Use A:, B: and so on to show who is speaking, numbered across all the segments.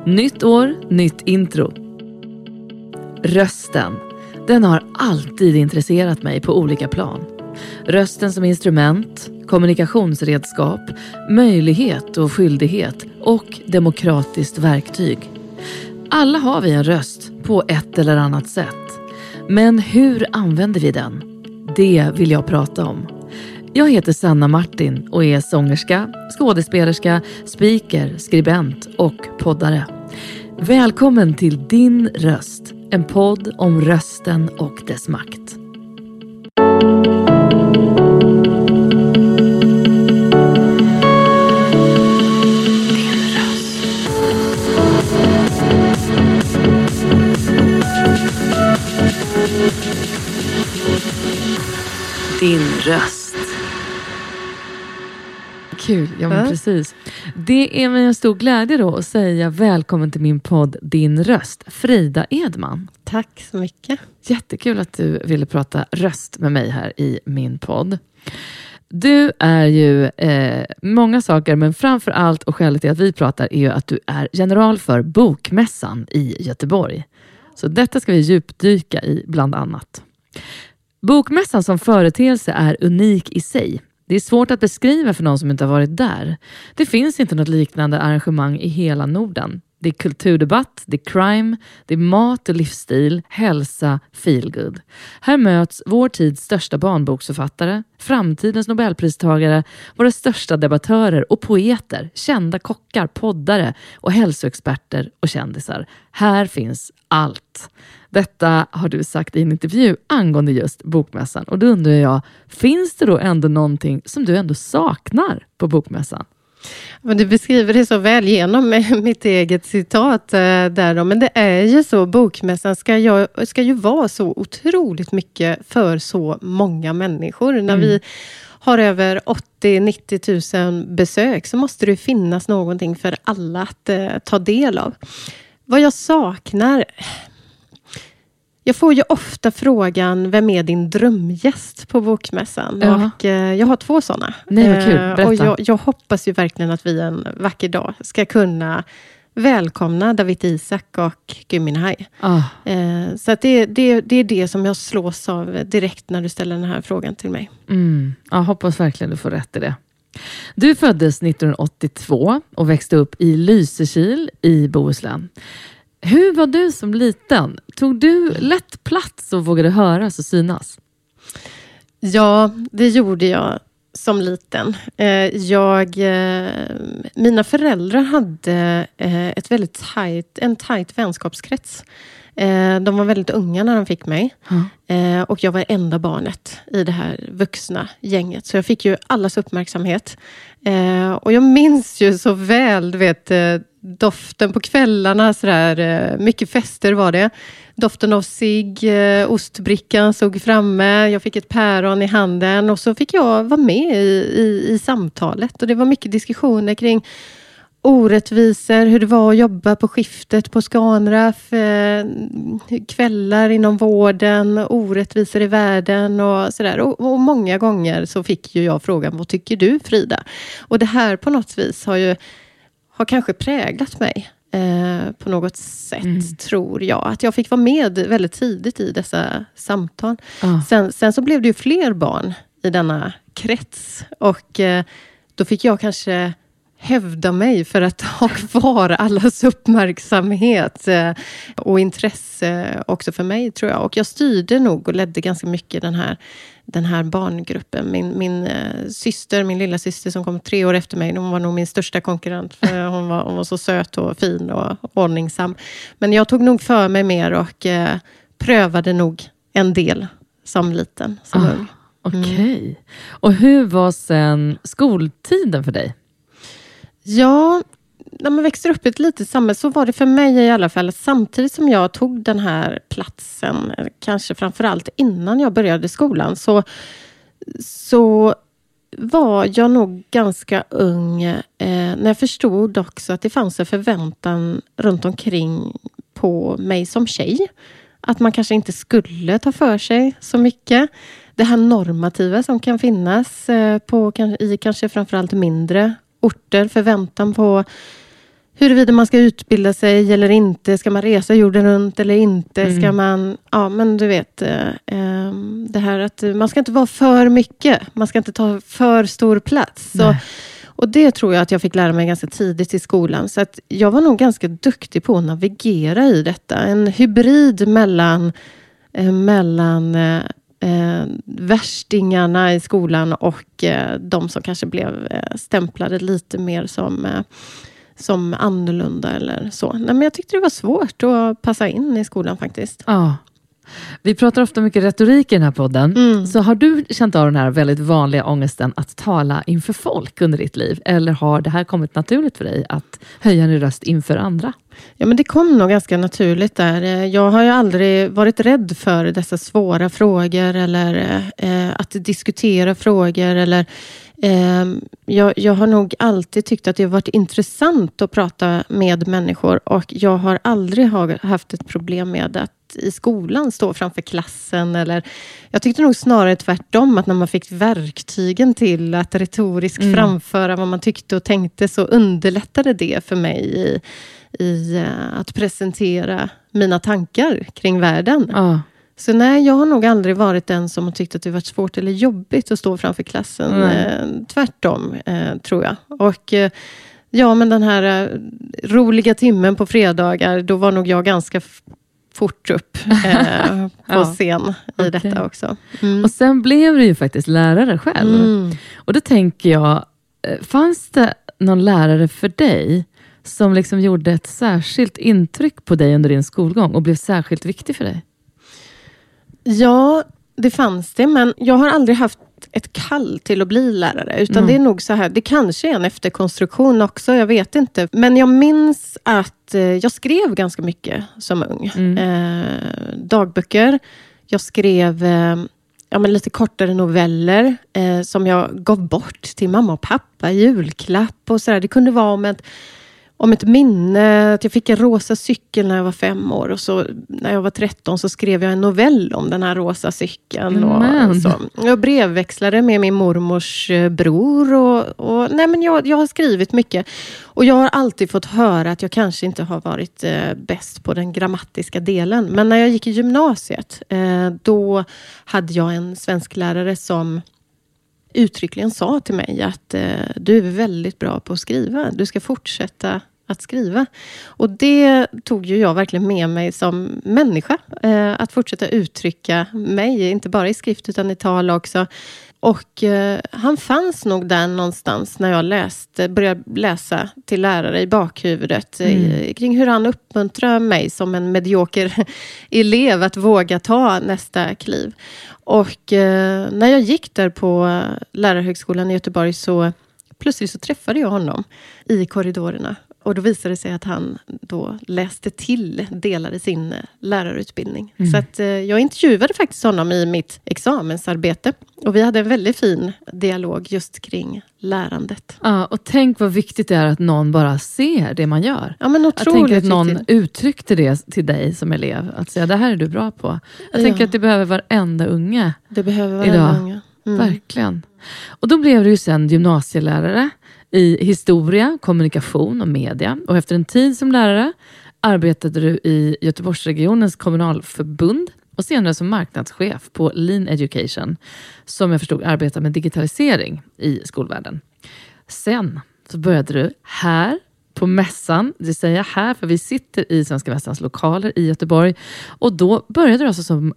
A: Nytt år, nytt intro. Rösten, den har alltid intresserat mig på olika plan. Rösten som instrument, kommunikationsredskap, möjlighet och skyldighet och demokratiskt verktyg. Alla har vi en röst på ett eller annat sätt. Men hur använder vi den? Det vill jag prata om. Jag heter Sanna Martin och är sångerska, skådespelerska, speaker, skribent och poddare. Välkommen till Din röst, en podd om rösten och dess makt. Din röst. Kul, ja men precis. Det är med en stor glädje då att säga välkommen till min podd Din röst, Frida Edman.
B: Tack så mycket.
A: Jättekul att du ville prata röst med mig här i min podd. Du är ju många saker, men framför allt och skälet till att vi pratar är ju att du är general för Bokmässan i Göteborg. Så detta ska vi djupdyka i bland annat. Bokmässan som företeelse är unik i sig. Det är svårt att beskriva för någon som inte har varit där. Det finns inte något liknande arrangemang i hela Norden. Det är kulturdebatt, det är crime, det är mat och livsstil, hälsa, feelgood. Här möts vår tids största barnboksförfattare, framtidens Nobelpristagare, våra största debattörer och poeter, kända kockar, poddare och hälsoexperter och kändisar. Här finns allt. Detta har du sagt i en intervju angående just Bokmässan. Och då undrar jag, finns det då ändå någonting som du ändå saknar på Bokmässan?
B: Men du beskriver det så väl genom mitt eget citat där då. Men det är ju så, Bokmässan ska ju vara så otroligt mycket för så många människor. När vi har över 80-90 000 besök så måste det finnas någonting för alla att ta del av. Vad jag saknar... Jag får ju ofta frågan, vem är din drömgäst på Bokmässan? Ja. Och jag har 2 sådana.
A: Nej, vad kul. Berätta.
B: Och jag hoppas ju verkligen att vi en vacker dag ska kunna välkomna Dawit Isaak och Gui Minhai. Så att det är det som jag slås av direkt när du ställer den här frågan till mig.
A: Jag hoppas verkligen du får rätt i det. Du föddes 1982 och växte upp i Lysekil i Bohuslän. Hur var du som liten? Tog du lätt plats och vågade höras och synas?
B: Ja, det gjorde jag som liten. Mina föräldrar hade en tajt vänskapskrets. De var väldigt unga när de fick mig. Och jag var enda barnet i det här vuxna gänget. Så jag fick ju allas uppmärksamhet. Och jag minns ju så väl, du vet, doften på kvällarna. Sådär, mycket fester var det. Doften av cigg, ostbrickan stod framme. Jag fick ett päron i handen. Och så fick jag vara med i samtalet. Och det var mycket diskussioner kring orättvisor, hur det var att jobba på skiftet på Scanraff, kvällar inom vården, orättvisor i världen och sådär. Och många gånger så fick ju jag frågan, vad tycker du, Frida? Och det här på något vis har kanske präglat mig på något sätt, tror jag. Att jag fick vara med väldigt tidigt i dessa samtal. Sen så blev det ju fler barn i denna krets och då fick jag kanske hävda mig för att ha kvar allas uppmärksamhet och intresse också för mig, tror jag. Och jag styrde nog och ledde ganska mycket den här barngruppen. Min syster, min lilla syster som kom 3 år efter mig, hon var nog min största konkurrent. För hon var så söt och fin och ordningsam. Men jag tog nog för mig mer och prövade nog en del som liten, som ung.
A: Okej. Och hur var sen skoltiden för dig?
B: Ja, när man växer upp i ett litet samhälle så var det för mig i alla fall. Samtidigt som jag tog den här platsen, kanske framförallt innan jag började skolan, så var jag nog ganska ung när jag förstod också att det fanns en förväntan runt omkring på mig som tjej. Att man kanske inte skulle ta för sig så mycket. Det här normativa som kan finnas i kanske framförallt mindre orter. Förväntan på huruvida man ska utbilda sig eller inte. Ska man resa jorden runt eller inte? Ska man... Ja, men du vet. Det här att man ska inte vara för mycket. Man ska inte ta för stor plats. Så, och det tror jag att jag fick lära mig ganska tidigt i skolan. Så att jag var nog ganska duktig på att navigera i detta. En hybrid mellan värstingarna i skolan och de som kanske blev stämplade lite mer som annorlunda eller så. Nej, men jag tyckte det var svårt att passa in i skolan faktiskt.
A: Ja. Vi pratar ofta mycket retorik i den här podden. Så har du känt av den här väldigt vanliga ångesten att tala inför folk under ditt liv? Eller har det här kommit naturligt för dig att höja din röst inför andra?
B: Ja, men det kom nog ganska naturligt där. Jag har ju aldrig varit rädd för dessa svåra frågor eller att diskutera frågor. Eller, jag har nog alltid tyckt att det har varit intressant att prata med människor. Och jag har aldrig haft ett problem med att i skolan stå framför klassen. Eller, jag tyckte nog snarare tvärtom, att när man fick verktygen till att retoriskt framföra vad man tyckte och tänkte, så underlättade det för mig i att presentera mina tankar kring världen. Så nej, jag har nog aldrig varit den som har tyckt att det varit svårt eller jobbigt att stå framför klassen. Tvärtom, tror jag. Och ja, men den här roliga timmen på fredagar, då var nog jag ganska fort upp på scen i detta också.
A: Och sen blev du ju faktiskt lärare själv. Och då tänker jag, fanns det någon lärare för dig som liksom gjorde ett särskilt intryck på dig under din skolgång och blev särskilt viktig för dig?
B: Ja, det fanns det, men jag har aldrig haft ett kall till att bli lärare, utan det är nog så här, det kanske är en efterkonstruktion också, jag vet inte. Men jag minns att jag skrev ganska mycket som ung. Dagböcker. Jag skrev lite kortare noveller som jag gav bort till mamma och pappa i julklapp och sådär. Det kunde vara om ett minne, att jag fick en rosa cykel när jag var 5 år, och så när jag var 13 så skrev jag en novell om den här rosa cykeln. Och så. Jag brevväxlade med min mormors bror och nej, men jag har skrivit mycket. Och jag har alltid fått höra att jag kanske inte har varit bäst på den grammatiska delen. Men när jag gick i gymnasiet, då hade jag en svensklärare som uttryckligen sa till mig att du är väldigt bra på att skriva. Du ska fortsätta att skriva. Och det tog ju jag verkligen med mig som människa. Att fortsätta uttrycka mig, inte bara i skrift utan i tal också. Och han fanns nog där någonstans när jag började läsa till lärare i bakhuvudet. Kring hur han uppmuntrar mig som en medioker elev att våga ta nästa kliv. Och när jag gick där på Lärarhögskolan i Göteborg så plötsligt så träffade jag honom i korridorerna. Och då visade det sig att han då läste till delar i sin lärarutbildning. Så att jag intervjuade faktiskt honom i mitt examensarbete. Och vi hade en väldigt fin dialog just kring lärandet.
A: Ja, och tänk vad viktigt det är att någon bara ser det man gör.
B: Ja, men otroligt.
A: Jag tänker att någon uttryckte det till dig som elev. Att säga, det här är du bra på. Jag tänker att det behöver varenda unge.
B: Det behöver varenda unge.
A: Verkligen. Och då blev du ju sen gymnasielärare i historia, kommunikation och media. Och efter en tid som lärare arbetade du i Göteborgsregionens kommunalförbund och senare som marknadschef på Lean Education, som jag förstod arbetar med digitalisering i skolvärlden. Sen så började du här på mässan, det säger jag här för vi sitter i Svenska Mässans lokaler i Göteborg, och då började du alltså som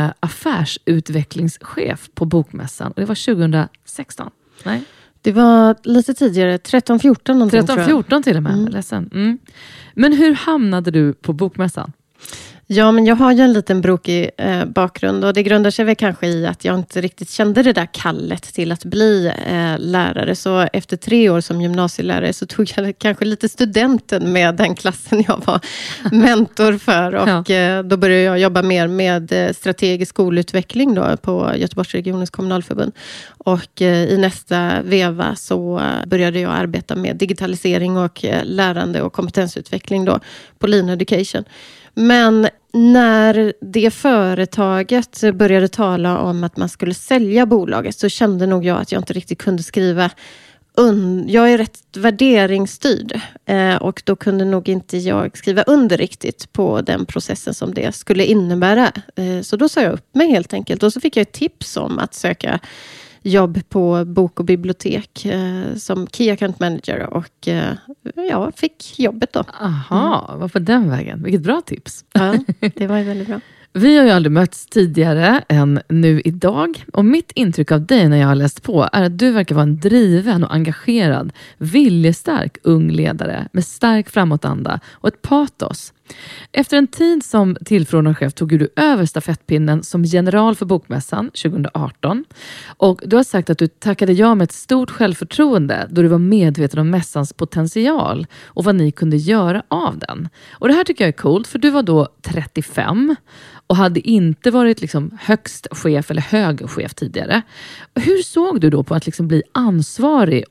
A: affärsutvecklingschef på Bokmässan, och det var 2016. Nej.
B: Det var lite tidigare, 13-14 någonting.
A: 13-14 till och med, ledsen. Men hur hamnade du på Bokmässan?
B: Ja, men jag har ju en liten brokig bakgrund, och det grundar sig väl kanske i att jag inte riktigt kände det där kallet till att bli lärare. Så efter 3 år som gymnasielärare så tog jag kanske lite studenten med den klassen jag var mentor för. Och då började jag jobba mer med strategisk skolutveckling då på Göteborgsregionens kommunalförbund. Och i nästa veva så började jag arbeta med digitalisering och lärande och kompetensutveckling då på Lean Education. Men när det företaget började tala om att man skulle sälja bolaget så kände nog jag att jag inte riktigt kunde skriva jag är rätt värderingsstyrd och då kunde nog inte jag skriva under riktigt på den processen som det skulle innebära. Så då sa jag upp mig helt enkelt. Och så fick jag ett tips om att söka jobb på bok- och bibliotek som Key Account Manager och jag fick jobbet då.
A: Aha, vad på den vägen? Vilket bra tips.
B: Ja, det var ju väldigt bra.
A: Vi har ju aldrig mötts tidigare än nu idag. Och mitt intryck av dig när jag har läst på är att du verkar vara en driven och engagerad, viljestark ung ledare med stark framåtanda och ett patos. Efter en tid som tillförordnad chef tog du över stafettpinnen som general för Bokmässan 2018. Och du har sagt att du tackade ja med ett stort självförtroende då du var medveten om mässans potential och vad ni kunde göra av den. Och det här tycker jag är coolt, för du var då 35 och hade inte varit liksom högst chef eller hög chef tidigare. Hur såg du då på att liksom bli ansvarig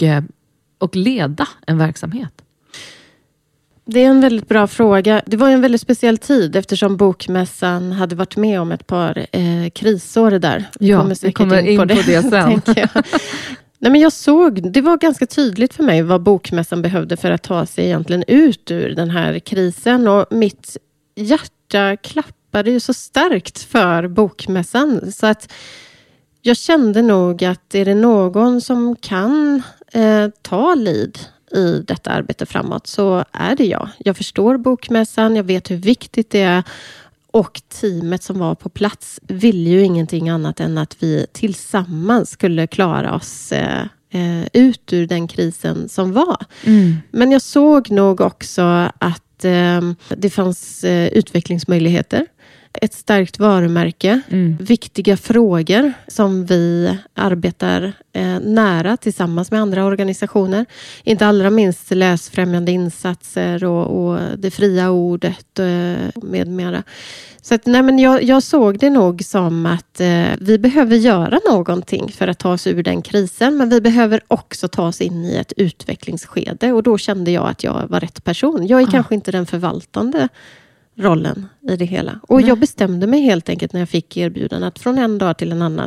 A: och leda en verksamhet?
B: Det är en väldigt bra fråga. Det var en väldigt speciell tid eftersom Bokmässan hade varit med om ett par krisår där.
A: Ja, vi kommer in på det sen.
B: Nej, men jag såg, det var ganska tydligt för mig vad Bokmässan behövde för att ta sig egentligen ut ur den här krisen. Och mitt hjärta klappade ju så starkt för Bokmässan. Så att jag kände nog att är det någon som kan ta lead i detta arbete framåt så är det jag. Jag förstår Bokmässan, jag vet hur viktigt det är och teamet som var på plats ville ju ingenting annat än att vi tillsammans skulle klara oss ut ur den krisen som var. Men jag såg nog också att det fanns utvecklingsmöjligheter. Ett starkt varumärke, viktiga frågor som vi arbetar nära tillsammans med andra organisationer. Inte allra minst läsfrämjande insatser och det fria ordet med mera. Så att, nej, men jag såg det nog som att vi behöver göra någonting för att ta oss ur den krisen. Men vi behöver också ta oss in i ett utvecklingsskede. Och då kände jag att jag var rätt person. Jag är kanske inte den förvaltande rollen i det hela. Och jag bestämde mig helt enkelt när jag fick erbjudan att från en dag till en annan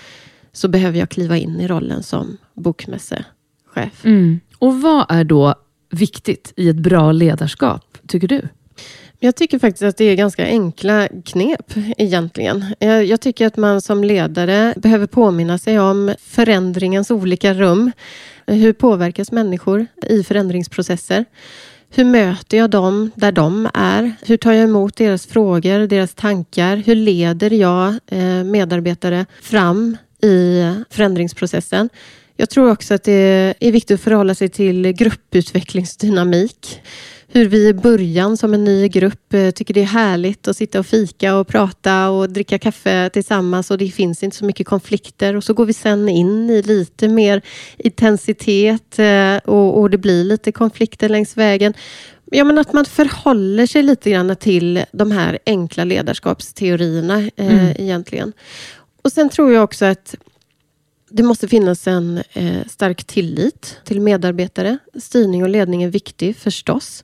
B: så behöver jag kliva in i rollen som bokmässechef.
A: Och vad är då viktigt i ett bra ledarskap, tycker du?
B: Jag tycker faktiskt att det är ganska enkla knep egentligen. Jag tycker att man som ledare behöver påminna sig om förändringens olika rum. Hur påverkas människor i förändringsprocesser? Hur möter jag dem där de är? Hur tar jag emot deras frågor, deras tankar? Hur leder jag medarbetare fram i förändringsprocessen? Jag tror också att det är viktigt att förhålla sig till grupputvecklingsdynamik. Hur vi i början som en ny grupp tycker det är härligt att sitta och fika och prata och dricka kaffe tillsammans och det finns inte så mycket konflikter. Och så går vi sen in i lite mer intensitet och det blir lite konflikter längs vägen. Ja, men att man förhåller sig lite grann till de här enkla ledarskapsteorierna egentligen. Och sen tror jag också att det måste finnas en stark tillit till medarbetare. Styrning och ledning är viktig förstås.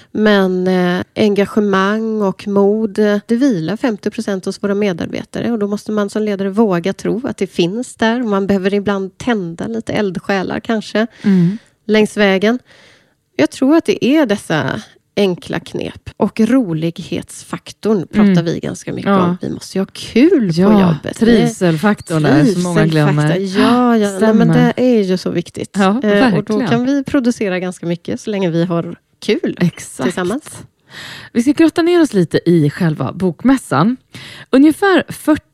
B: Men engagemang och mod, det vilar 50% hos våra medarbetare. Och då måste man som ledare våga tro att det finns där. Man behöver ibland tända lite eldsjälar kanske längs vägen. Jag tror att det är dessa enkla knep. Och rolighetsfaktorn pratar vi ganska mycket om. Vi måste ju ha kul på jobbet.
A: Trivselfaktorn där som många glömmer.
B: Ja, nej, men det är ju så viktigt.
A: Ja,
B: och då kan vi producera ganska mycket så länge vi har kul tillsammans.
A: Vi ska grotta ner oss lite i själva bokmässan. Ungefär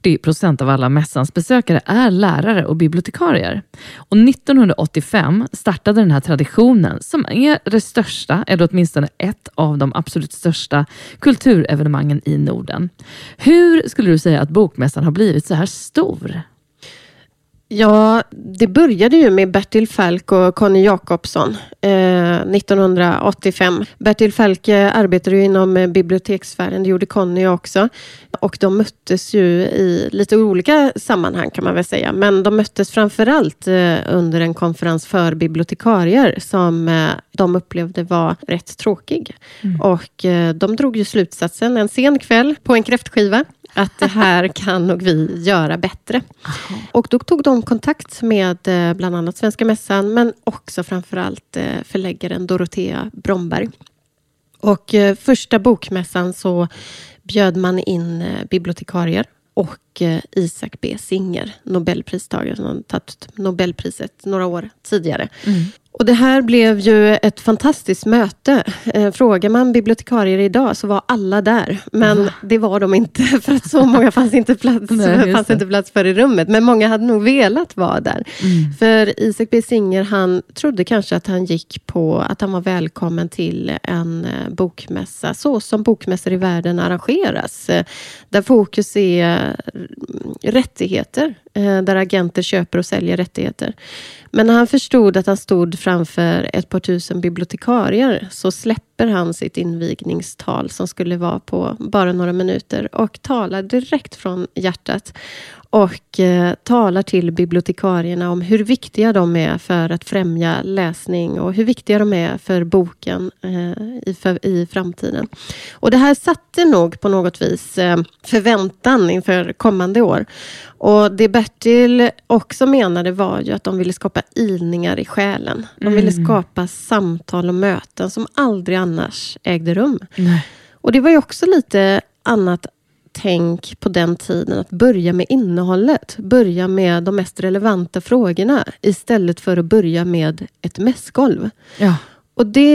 A: 40% av alla mässans besökare är lärare och bibliotekarier. Och 1985 startade den här traditionen som är det största, eller åtminstone ett av de absolut största kulturevenemangen i Norden. Hur skulle du säga att bokmässan har blivit så här stor?
B: Ja, det började ju med Bertil Falk och Conny Jacobsson 1985. Bertil Falk arbetade ju inom bibliotekssfären, det gjorde Conny också. Och de möttes ju i lite olika sammanhang kan man väl säga. Men de möttes framförallt under en konferens för bibliotekarier som de upplevde var rätt tråkig. Och de drog ju slutsatsen en sen kväll på en kräftskiva att det här kan nog vi göra bättre. Och då tog de kontakt med bland annat Svenska Mässan, men också framförallt förläggaren Dorothea Bromberg. Och första bokmässan så bjöd man in bibliotekarier och Isaac B. Singer, Nobelpristagare som har tagit Nobelpriset några år tidigare. Och det här blev ju ett fantastiskt möte. Frågar man bibliotekarier idag så var alla där. Men det var de inte, för att så många fanns inte plats för i rummet. Men många hade nog velat vara där. För Isaac B. Singer, han trodde kanske att han gick på att han var välkommen till en bokmässa. Så som bokmässor i världen arrangeras. Där fokus är rättigheter. Där agenter köper och säljer rättigheter. Men när han förstod att han stod framför ett par tusen bibliotekarier så släpper han sitt invigningstal som skulle vara på bara några minuter och talar direkt från hjärtat och talar till bibliotekarierna om hur viktiga de är för att främja läsning och hur viktiga de är för boken i framtiden. Och det här satte nog på något vis förväntan inför kommande år. Och det Bertil också menade var ju att de ville skapa ilningar i själen. De ville skapa samtal och möten som aldrig annars ägde rum.
A: Nej.
B: Och det var ju också lite annat tänk på den tiden, att börja med innehållet. Börja med de mest relevanta frågorna istället för att börja med ett mässgolv.
A: Ja.
B: Och det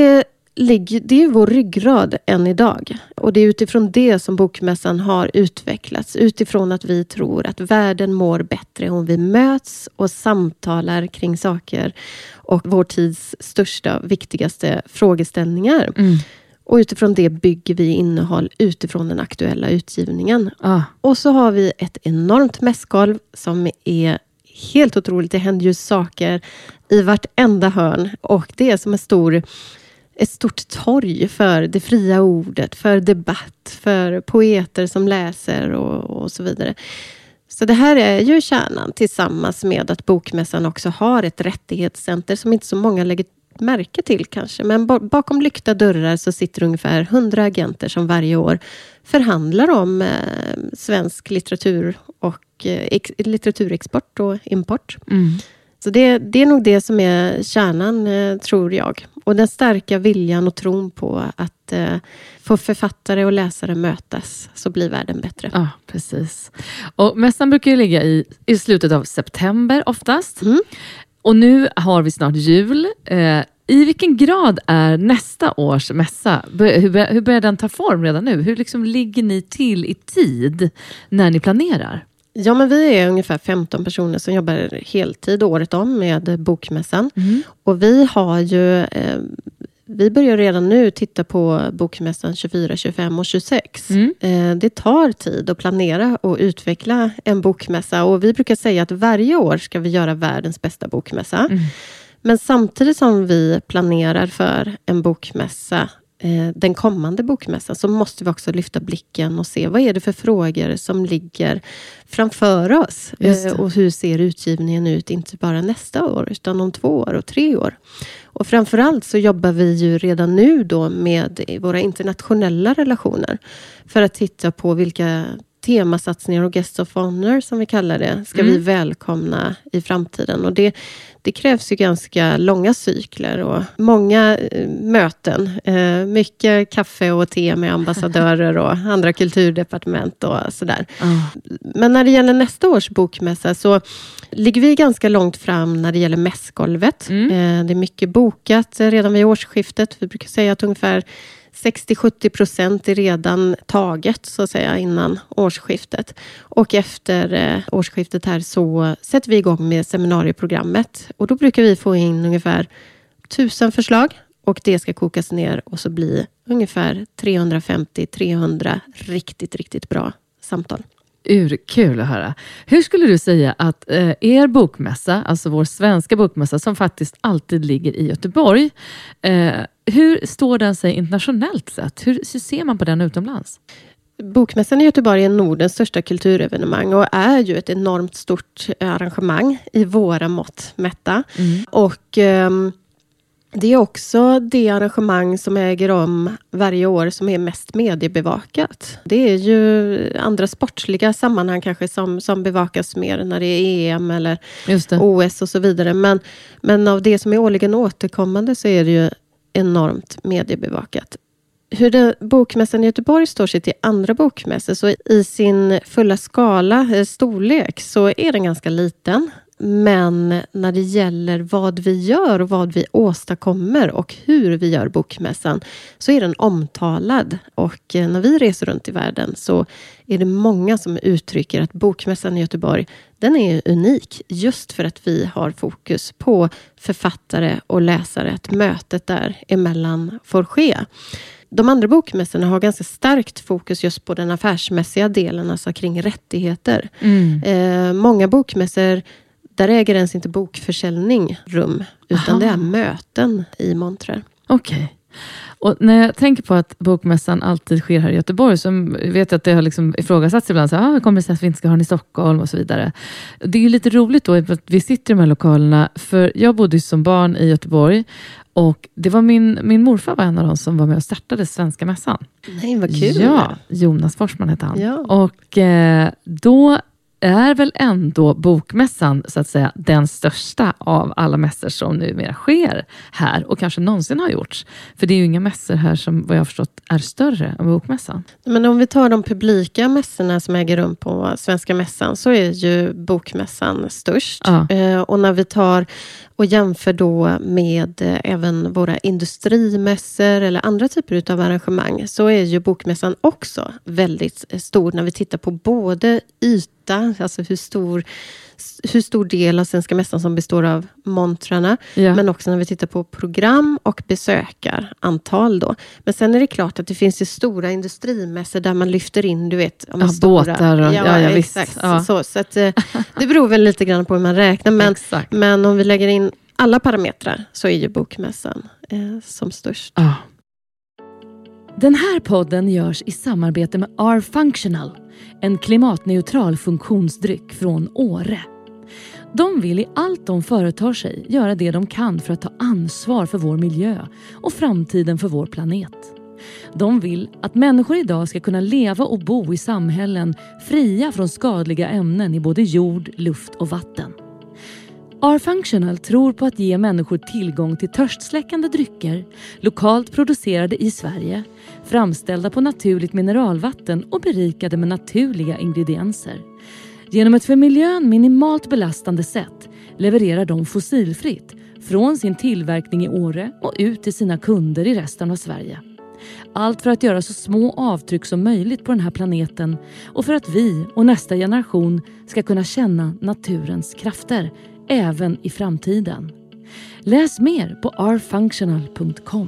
B: är vår ryggrad än idag. Och det är utifrån det som bokmässan har utvecklats. Utifrån att vi tror att världen mår bättre om vi möts och samtalar kring saker och vår tids största, viktigaste frågeställningar. Och utifrån det bygger vi innehåll utifrån den aktuella utgivningen. Och så har vi ett enormt mässgolv som är helt otroligt. Det händer ju saker i vartenda hörn. Och det är som ett stort torg för det fria ordet, för debatt, för poeter som läser och så vidare. Så det här är ju kärnan tillsammans med att bokmässan också har ett rättighetscenter som inte så många lägger märke till kanske. Men bakom lyckta dörrar så sitter ungefär 100 agenter som varje år förhandlar om svensk litteratur och litteraturexport och import. Så det är nog det som är kärnan, tror jag. Och den starka viljan och tron på att få författare och läsare mötas, så blir världen bättre.
A: Ja, precis. Och mässan brukar ju ligga i slutet av september oftast. Och nu har vi snart jul. I vilken grad är nästa års mässa? Hur börjar den ta form redan nu? Hur liksom ligger ni till i tid när ni planerar?
B: Ja, men vi är ungefär 15 personer som jobbar heltid året om med bokmässan. Och vi har ju... Vi börjar redan nu titta på bokmässan 24, 25 och 26. Det tar tid att planera och utveckla en bokmässa. Och vi brukar säga att varje år ska vi göra världens bästa bokmässa. Men samtidigt som vi planerar för en bokmässa, den kommande bokmässan, så måste vi också lyfta blicken och se vad är det för frågor som ligger framför oss. Och hur ser utgivningen ut, inte bara nästa år utan om 2 år och 3 år. Och framförallt så jobbar vi ju redan nu då med våra internationella relationer för att titta på vilka temasatsningar och guest of honor som vi kallar det ska vi välkomna i framtiden. Och det krävs ju ganska långa cykler och många möten. Mycket kaffe och te med ambassadörer och andra kulturdepartement och sådär. Men när det gäller nästa års bokmässa så ligger vi ganska långt fram när det gäller mässgolvet. Det är mycket bokat redan vid årsskiftet. Vi brukar säga att ungefär 60-70% är redan taget så att säga innan årsskiftet. Och efter årsskiftet här så sätter vi igång med seminarieprogrammet. Och då brukar vi få in ungefär 1000 förslag. Och det ska kokas ner och så bli ungefär 350-300 riktigt, riktigt bra samtal.
A: Kul att höra. Hur skulle du säga att er bokmässa, alltså vår svenska bokmässa som faktiskt alltid ligger i Göteborg, hur står den sig internationellt sett? Hur ser man på den utomlands?
B: Bokmässan i Göteborg är Nordens största kulturevenemang och är ju ett enormt stort arrangemang i våra mått mätta. Och Det är också det arrangemang som äger rum varje år som är mest mediebevakat. Det är ju andra sportsliga sammanhang kanske som bevakas mer när det är EM eller OS och så vidare. Men av det som är årligen återkommande så är det ju enormt mediebevakat. Hur bokmässan i Göteborg står sig till andra bokmässor, så i sin fulla skala, storlek, så är den ganska liten. Men när det gäller vad vi gör och vad vi åstadkommer och hur vi gör bokmässan, så är den omtalad. Och när vi reser runt i världen så är det många som uttrycker att bokmässan i Göteborg, den är unik just för att vi har fokus på författare och läsare, att mötet där emellan får ske. De andra bokmässorna har ganska starkt fokus just på den affärsmässiga delen, alltså kring rättigheter. Många bokmässor, där äger ens inte bokförsäljning rum, utan det är möten i montrar.
A: Okej. Och när jag tänker på att bokmässan alltid sker här i Göteborg, så vet jag att det har liksom ifrågasatts ibland, så kommer det säga att vi inte ska ha den i Stockholm och så vidare. Det är ju lite roligt då att vi sitter i de här lokalerna, för jag bodde som barn i Göteborg, och det var min morfar var en av dem som var med och startade Svenska mässan.
B: Nej, vad kul.
A: Ja, Jonas Forsman heter han.
B: Ja.
A: Och då är väl ändå bokmässan så att säga den största av alla mässor som numera sker här och kanske någonsin har gjorts. För det är ju inga mässor här som vad jag har förstått är större än bokmässan.
B: Men om vi tar de publika mässorna som äger rum på Svenska mässan, så är ju bokmässan störst. Ja. Och när vi tar och jämför då med även våra industrimässor eller andra typer av arrangemang, så är ju bokmässan också väldigt stor när vi tittar på både yta, alltså hur stor del av Svenska mässan som består av montrarna, men också när vi tittar på program och besökarantal då. Men sen är det klart att det finns ju stora industrimässor där man lyfter in, du vet,
A: båtar och
B: exakt. Ja. Så att det beror väl lite grann på hur man räknar, men om vi lägger in alla parametrar så är ju bokmässan som störst.
A: Ja. Den här podden görs i samarbete med R-Functional, en klimatneutral funktionsdryck från Åre. De vill i allt de företar sig göra det de kan för att ta ansvar för vår miljö och framtiden för vår planet. De vill att människor idag ska kunna leva och bo i samhällen fria från skadliga ämnen i både jord, luft och vatten. R-Functional tror på att ge människor tillgång till törstsläckande drycker, lokalt producerade i Sverige, framställda på naturligt mineralvatten och berikade med naturliga ingredienser. Genom ett för miljön minimalt belastande sätt levererar de fossilfritt från sin tillverkning i Åre och ut till sina kunder i resten av Sverige. Allt för att göra så små avtryck som möjligt på den här planeten och för att vi och nästa generation ska kunna känna naturens krafter även i framtiden. Läs mer på rfunctional.com.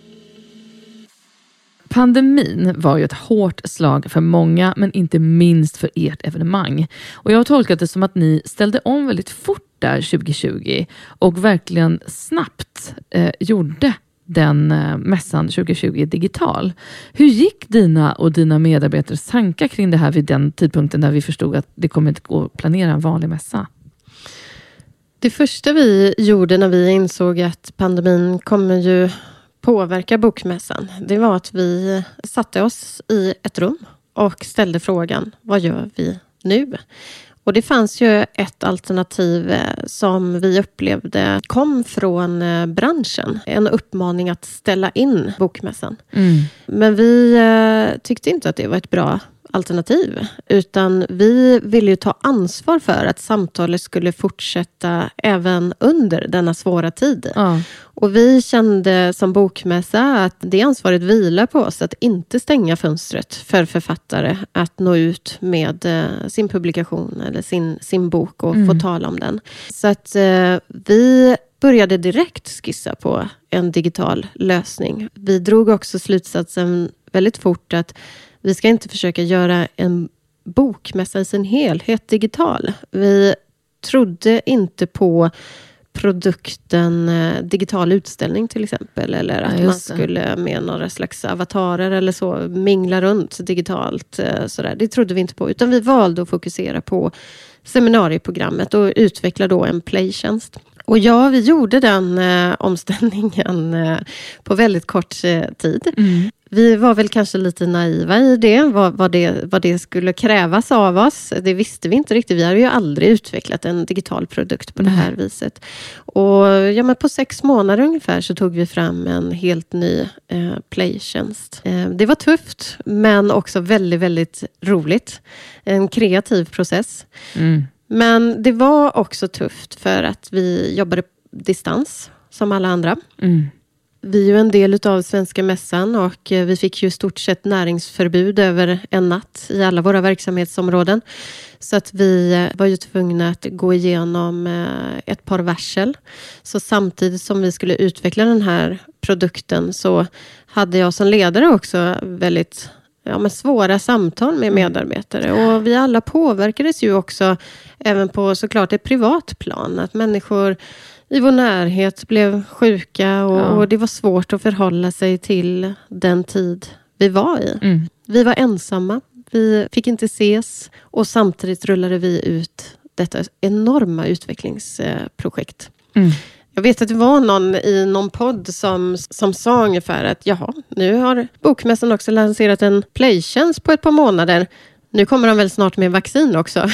A: Pandemin var ju ett hårt slag för många, men inte minst för ert evenemang. Och jag har tolkat det som att ni ställde om väldigt fort där 2020 och verkligen snabbt gjorde den mässan 2020 digital. Hur gick dina medarbetares tankar kring det här vid den tidpunkten där vi förstod att det kommer inte gå att planera en vanlig mässa?
B: Det första vi gjorde när vi insåg att pandemin kommer ju påverka bokmässan, det var att vi satte oss i ett rum och ställde frågan, vad gör vi nu? Och det fanns ju ett alternativ som vi upplevde kom från branschen. En uppmaning att ställa in bokmässan. Men vi tyckte inte att det var ett bra alternativ. Utan vi ville ju ta ansvar för att samtalet skulle fortsätta även under denna svåra tid. Och vi kände som bokmässa att det ansvaret vilar på oss att inte stänga fönstret för författare att nå ut med sin publikation eller sin bok och få tala om den. Så att vi började direkt skissa på en digital lösning. Vi drog också slutsatsen väldigt fort att vi ska inte försöka göra en bokmässa i sin helhet digital. Vi trodde inte på produkten digital utställning till exempel. Eller att man skulle med några slags avatarer eller så mingla runt digitalt. Sådär. Det trodde vi inte på. Utan vi valde att fokusera på seminarieprogrammet och utveckla då en playtjänst. Och ja, vi gjorde den omställningen på väldigt kort tid. Vi var väl kanske lite naiva i det, vad det skulle krävas av oss. Det visste vi inte riktigt. Vi hade ju aldrig utvecklat en digital produkt på det här viset. Och men på 6 månader ungefär så tog vi fram en helt ny playtjänst. Det var tufft, men också väldigt, väldigt roligt. En kreativ process. Men det var också tufft för att vi jobbade distans som alla andra. Vi är ju en del av Svenska Mässan och vi fick ju stort sett näringsförbud över en natt i alla våra verksamhetsområden. Så att vi var ju tvungna att gå igenom ett par varsel. Så samtidigt som vi skulle utveckla den här produkten så hade jag som ledare också väldigt svåra samtal med medarbetare. Och vi alla påverkades ju också även på såklart ett privat plan. Att människor i vår närhet blev sjuka och det var svårt att förhålla sig till den tid vi var i. Vi var ensamma, vi fick inte ses och samtidigt rullade vi ut detta enorma utvecklingsprojekt. Jag vet att det var någon i någon podd som sa ungefär att nu har Bokmässan också lanserat en playtjänst på ett par månader. Nu kommer de väl snart med vaccin också.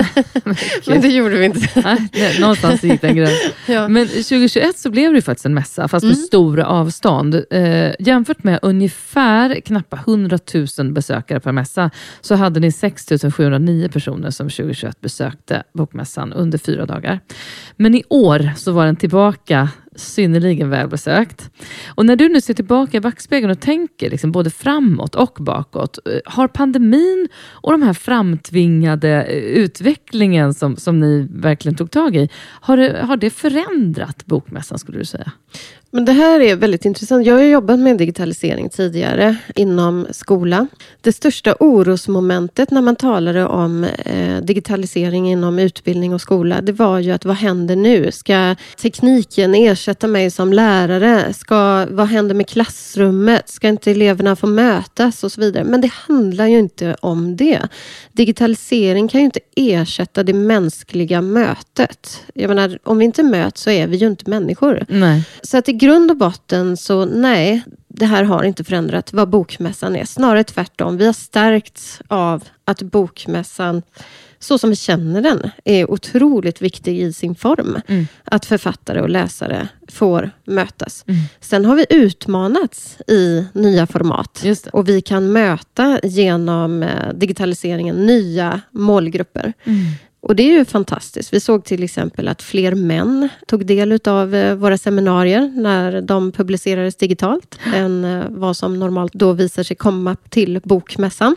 B: Men det gjorde vi inte.
A: Nej, någonstans gick den gräns. Men 2021 så blev det ju faktiskt en mässa, fast med stora avstånd. Jämfört med ungefär knappt 100 000 besökare per mässa så hade ni 6 709 personer som 2021 besökte Bokmässan under 4 dagar. Men i år så var den tillbaka synnerligen välbesökt. Och när du nu ser tillbaka i backspegeln och tänker liksom både framåt och bakåt, har pandemin och de här framtvingade utvecklingen som ni verkligen tog tag i, har det förändrat Bokmässan, skulle du säga?
B: Men det här är väldigt intressant. Jag har jobbat med digitalisering tidigare inom skola. Det största orosmomentet när man talade om digitalisering inom utbildning och skola, det var ju att vad händer nu? Ska tekniken ersätta mig som lärare? Vad händer med klassrummet? Ska inte eleverna få mötas och så vidare? Men det handlar ju inte om det. Digitalisering kan ju inte ersätta det mänskliga mötet. Jag menar, om vi inte möts så är vi ju inte människor.
A: Nej.
B: Så att i grund och botten så nej, det här har inte förändrat vad Bokmässan är. Snarare tvärtom. Vi har stärkts av att Bokmässan, så som vi känner den, är otroligt viktig i sin form. Att författare och läsare får mötas. Sen har vi utmanats i nya format.
A: Just det.
B: Och vi kan möta genom digitaliseringen nya målgrupper. Och det är ju fantastiskt. Vi såg till exempel att fler män tog del av våra seminarier när de publicerades digitalt än vad som normalt då visar sig komma till Bokmässan.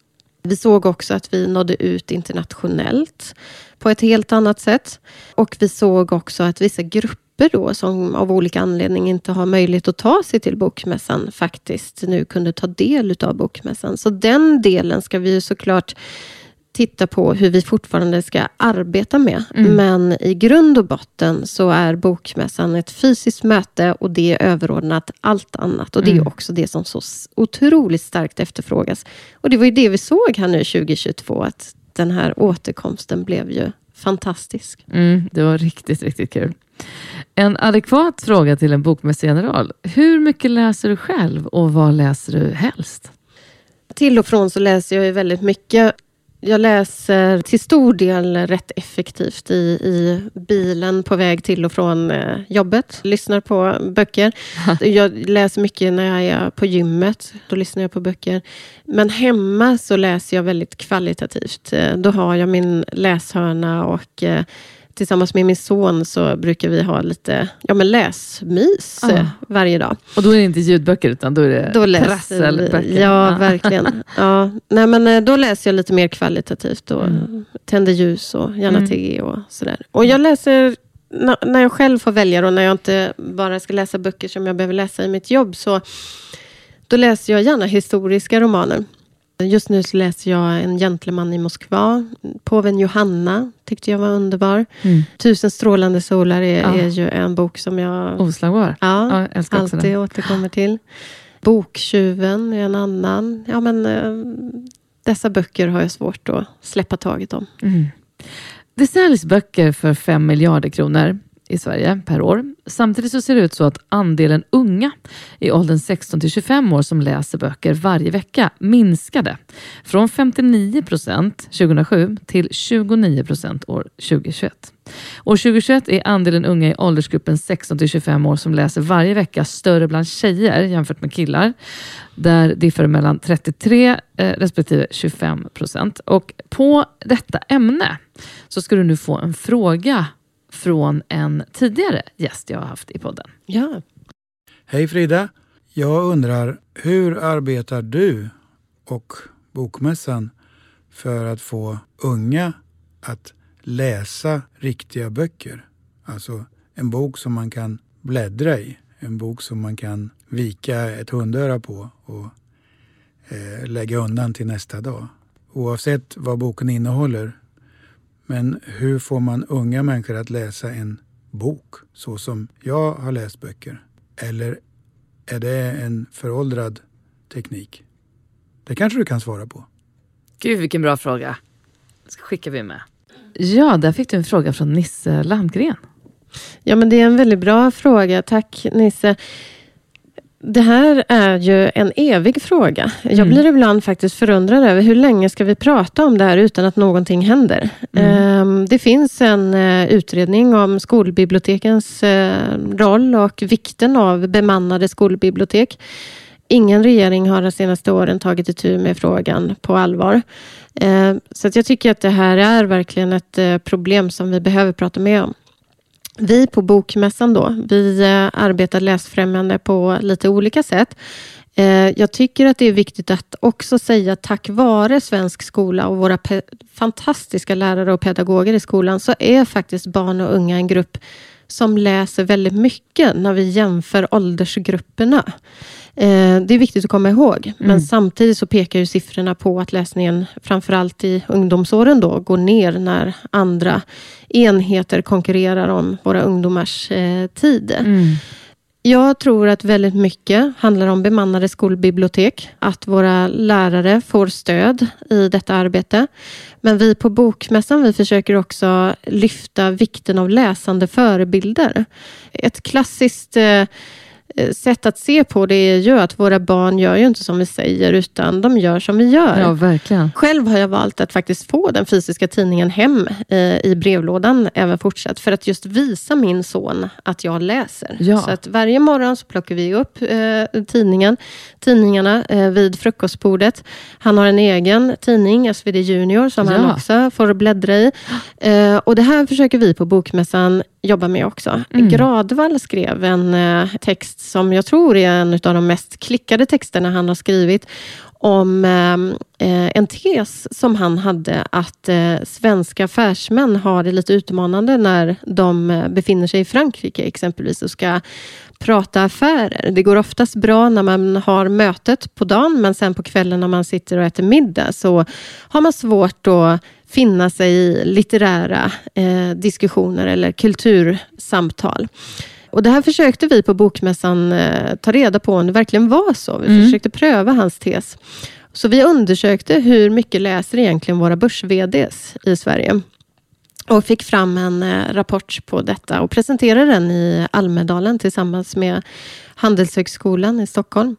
B: Vi såg också att vi nådde ut internationellt på ett helt annat sätt. Och vi såg också att vissa grupper då som av olika anledning inte har möjlighet att ta sig till Bokmässan faktiskt nu kunde ta del av Bokmässan. Så den delen ska vi ju såklart titta på hur vi fortfarande ska arbeta med. Men i grund och botten så är Bokmässan ett fysiskt möte och det är överordnat allt annat. Och det är också det som så otroligt starkt efterfrågas. Och det var ju det vi såg här nu 2022, att den här återkomsten blev ju fantastisk.
A: Det var riktigt, riktigt kul. En adekvat fråga till en bokmässegeneral. Hur mycket läser du själv och vad läser du helst?
B: Till och från så läser jag ju väldigt mycket. Jag läser till stor del rätt effektivt i bilen på väg till och från jobbet. Lyssnar på böcker. Jag läser mycket när jag är på gymmet. Då lyssnar jag på böcker. Men hemma så läser jag väldigt kvalitativt. Då har jag min läshörna och tillsammans med min son så brukar vi ha lite läsmys varje dag.
A: Och då är det inte ljudböcker utan då är det prasselböcker.
B: Ja, verkligen. Ja. Nej, men då läser jag lite mer kvalitativt och tänder ljus och gärna te och sådär. Och jag läser, när jag själv får välja och när jag inte bara ska läsa böcker som jag behöver läsa i mitt jobb, så då läser jag gärna historiska romaner. Just nu så läser jag En gentleman i Moskva. Påven Johanna tyckte jag var underbar. 1000 strålande solar är ju en bok som jag
A: oslagbar.
B: Ja, alltid återkommer till. Boktjuven är en annan. Ja, men dessa böcker har jag svårt att släppa taget om.
A: Det säljs böcker för 5 miljarder kronor. i Sverige per år. Samtidigt så ser det ut så att andelen unga i åldern 16-25 år som läser böcker varje vecka minskade från 59% 2007 till 29% år 2021. År 2021 är andelen unga i åldersgruppen 16-25 år som läser varje vecka större bland tjejer jämfört med killar. Där diffar mellan 33 respektive 25%. Och på detta ämne så ska du nu få en fråga från en tidigare gäst jag har haft i podden.
B: Ja.
C: Hej Frida, jag undrar hur arbetar du och Bokmässan för att få unga att läsa riktiga böcker? Alltså en bok som man kan bläddra i, en bok som man kan vika ett hundöra på och lägga undan till nästa dag. Oavsett vad boken innehåller. Men hur får man unga människor att läsa en bok så som jag har läst böcker? Eller är det en föråldrad teknik? Det kanske du kan svara på.
A: Gud, vilken bra fråga. Ska skickar vi med. Ja, där fick du en fråga från Nisse Landgren.
B: Ja, men det är en väldigt bra fråga. Tack Nisse. Det här är ju en evig fråga. Jag blir ibland faktiskt förundrad över hur länge ska vi prata om det här utan att någonting händer. Det finns en utredning om skolbibliotekens roll och vikten av bemannade skolbibliotek. Ingen regering har de senaste åren tagit itu med frågan på allvar. Så att jag tycker att det här är verkligen ett problem som vi behöver prata mer om. Vi på Bokmässan då, vi arbetar läsfrämjande på lite olika sätt. Jag tycker att det är viktigt att också säga tack vare svensk skola och våra fantastiska lärare och pedagoger i skolan så är faktiskt barn och unga en grupp som läser väldigt mycket när vi jämför åldersgrupperna. Det är viktigt att komma ihåg. Men samtidigt så pekar ju siffrorna på att läsningen framförallt i ungdomsåren då går ner när andra enheter konkurrerar om våra ungdomars tid. Jag tror att väldigt mycket handlar om bemannade skolbibliotek. Att våra lärare får stöd i detta arbete. Men vi på Bokmässan vi försöker också lyfta vikten av läsande förebilder. Ett klassiskt sätt att se på det är ju att våra barn gör ju inte som vi säger utan de gör som vi gör.
A: Ja, verkligen.
B: Själv har jag valt att faktiskt få den fysiska tidningen hem i brevlådan även fortsatt för att just visa min son att jag läser.
A: Ja.
B: Så att varje morgon så plockar vi upp tidningarna vid frukostbordet. Han har en egen tidning, SvD Junior, som han också får bläddra i. Och det här försöker vi på Bokmässan jobba med också. Gradvall skrev en text som jag tror är en av de mest klickade texterna han har skrivit om en tes som han hade att svenska affärsmän har det lite utmanande när de befinner sig i Frankrike exempelvis och ska prata affärer. Det går oftast bra när man har mötet på dagen men sen på kvällen när man sitter och äter middag så har man svårt att finna sig i litterära diskussioner eller kultursamtal. Och det här försökte vi på Bokmässan ta reda på om det verkligen var så. Vi försökte pröva hans tes. Så vi undersökte hur mycket läser egentligen våra börs-VDs i Sverige. Och fick fram en rapport på detta och presenterade den i Almedalen tillsammans med Handelshögskolan i Stockholm.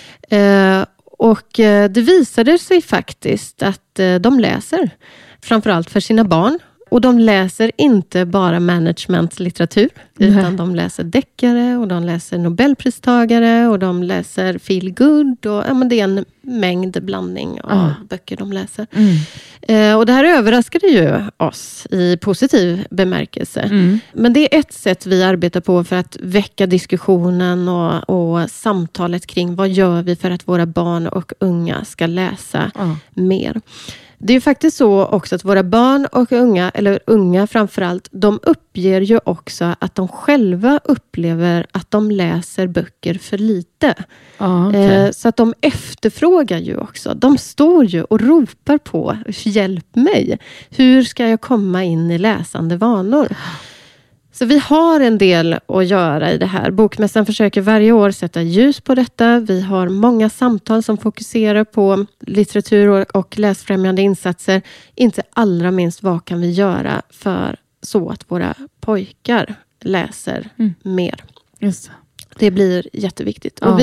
B: Och det visade sig faktiskt att de läser framförallt för sina barn. Och de läser inte bara managementlitteratur utan de läser deckare och de läser Nobelpristagare och de läser feel good och men det är en mängd blandning av böcker de läser. Och det här överraskade ju oss i positiv bemärkelse. Men det är ett sätt vi arbetar på för att väcka diskussionen och samtalet kring vad gör vi för att våra barn och unga ska läsa mer. Det är ju faktiskt så också att våra barn och unga, eller unga framförallt, de uppger ju också att de själva upplever att de läser böcker för lite. Så att de efterfrågar ju också. De står ju och ropar på, hjälp mig. Hur ska jag komma in i läsande vanor? Så vi har en del att göra i det här. Bokmässan försöker varje år sätta ljus på detta. Vi har många samtal som fokuserar på litteratur och läsfrämjande insatser. Inte allra minst vad kan vi göra för så att våra pojkar läser mer.
A: Just det.
B: Det blir jätteviktigt. Och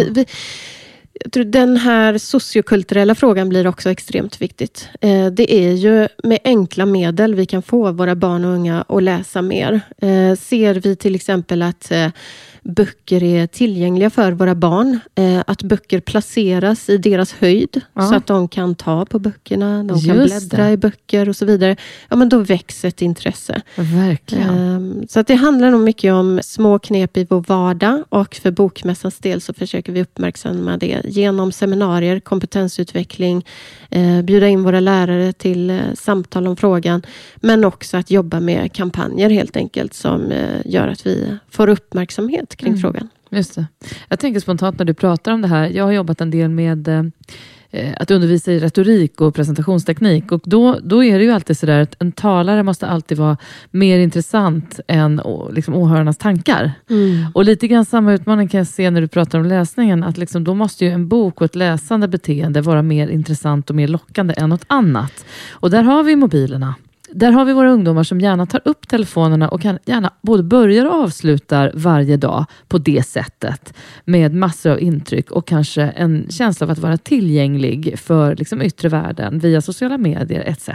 B: jag tror den här sociokulturella frågan blir också extremt viktigt. Det är ju med enkla medel vi kan få våra barn och unga att läsa mer. Ser vi till exempel att böcker är tillgängliga för våra barn. Att böcker placeras i deras höjd så att de kan ta på böckerna. De kan bläddra i böcker och så vidare. Ja, men då växer ett intresse.
A: Verkligen.
B: Så att det handlar nog mycket om små knep i vår vardag. Och för Bokmässans del så försöker vi uppmärksamma det genom seminarier, kompetensutveckling. Bjuda in våra lärare till samtal om frågan. Men också att jobba med kampanjer helt enkelt som gör att vi får uppmärksamhet kring frågan.
A: Just det. Jag tänker spontant när du pratar om det här. Jag har jobbat en del med att undervisa i retorik och presentationsteknik. Och då är det ju alltid sådär att en talare måste alltid vara mer intressant än liksom åhörarnas tankar. Och lite grann samma utmaning kan jag se när du pratar om läsningen. Att liksom, då måste ju en bok och ett läsande beteende vara mer intressant och mer lockande än något annat. Och där har vi mobilerna. Där har vi våra ungdomar som gärna tar upp telefonerna och kan gärna både börjar och avslutar varje dag på det sättet med massor av intryck och kanske en känsla av att vara tillgänglig för liksom yttre världen via sociala medier etc.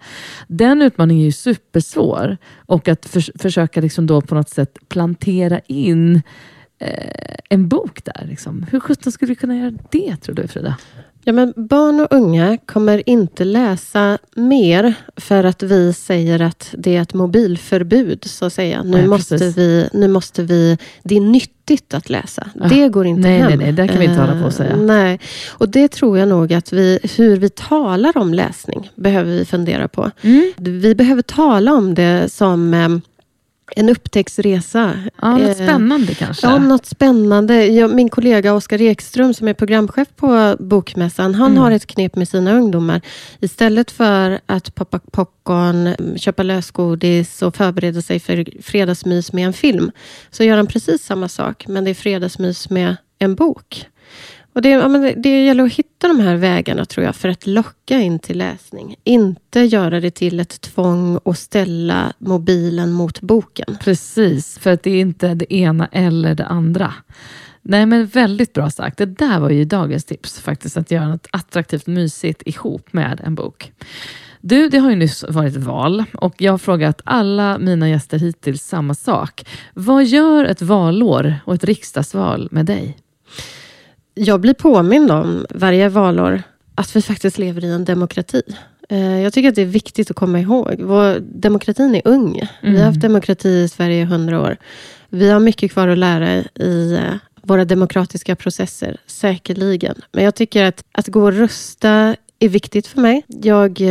A: Den utmaningen är ju supersvår och att försöka liksom då på något sätt plantera in en bok där. Liksom. Hur sjutton skulle vi kunna göra det, tror du, Frida?
B: Ja, men barn och unga kommer inte läsa mer för att vi säger att det är ett mobilförbud, så att säga. Nu måste vi, det är nyttigt att läsa. Det går inte hem.
A: Nej, det kan vi inte hålla på att säga.
B: Nej, och det tror jag nog att hur vi talar om läsning behöver vi fundera på. Vi behöver tala om det som en upptäcktsresa.
A: Ja, något spännande kanske.
B: Ja, något spännande. Min kollega Oskar Ekström som är programchef på Bokmässan, han har ett knep med sina ungdomar. Istället för att poppa popcorn, köpa lösgodis och förbereda sig för fredagsmys med en film, så gör han precis samma sak, men det är fredagsmys med en bok. Och det gäller att hitta de här vägarna, tror jag, för att locka in till läsning. Inte göra det till ett tvång och ställa mobilen mot boken.
A: Precis, för att det är inte det ena eller det andra. Nej, men väldigt bra sagt. Det där var ju dagens tips faktiskt, att göra något attraktivt mysigt ihop med en bok. Du, det har ju nyss varit val och jag har frågat alla mina gäster hittills samma sak. Vad gör ett valår och ett riksdagsval med dig?
B: Jag blir påmind om varje valår att vi faktiskt lever i en demokrati. Jag tycker att det är viktigt att komma ihåg. Demokratin är ung. Vi har haft demokrati i Sverige i 100 år. Vi har mycket kvar att lära i våra demokratiska processer, säkerligen. Men jag tycker att gå och rösta är viktigt för mig. Jag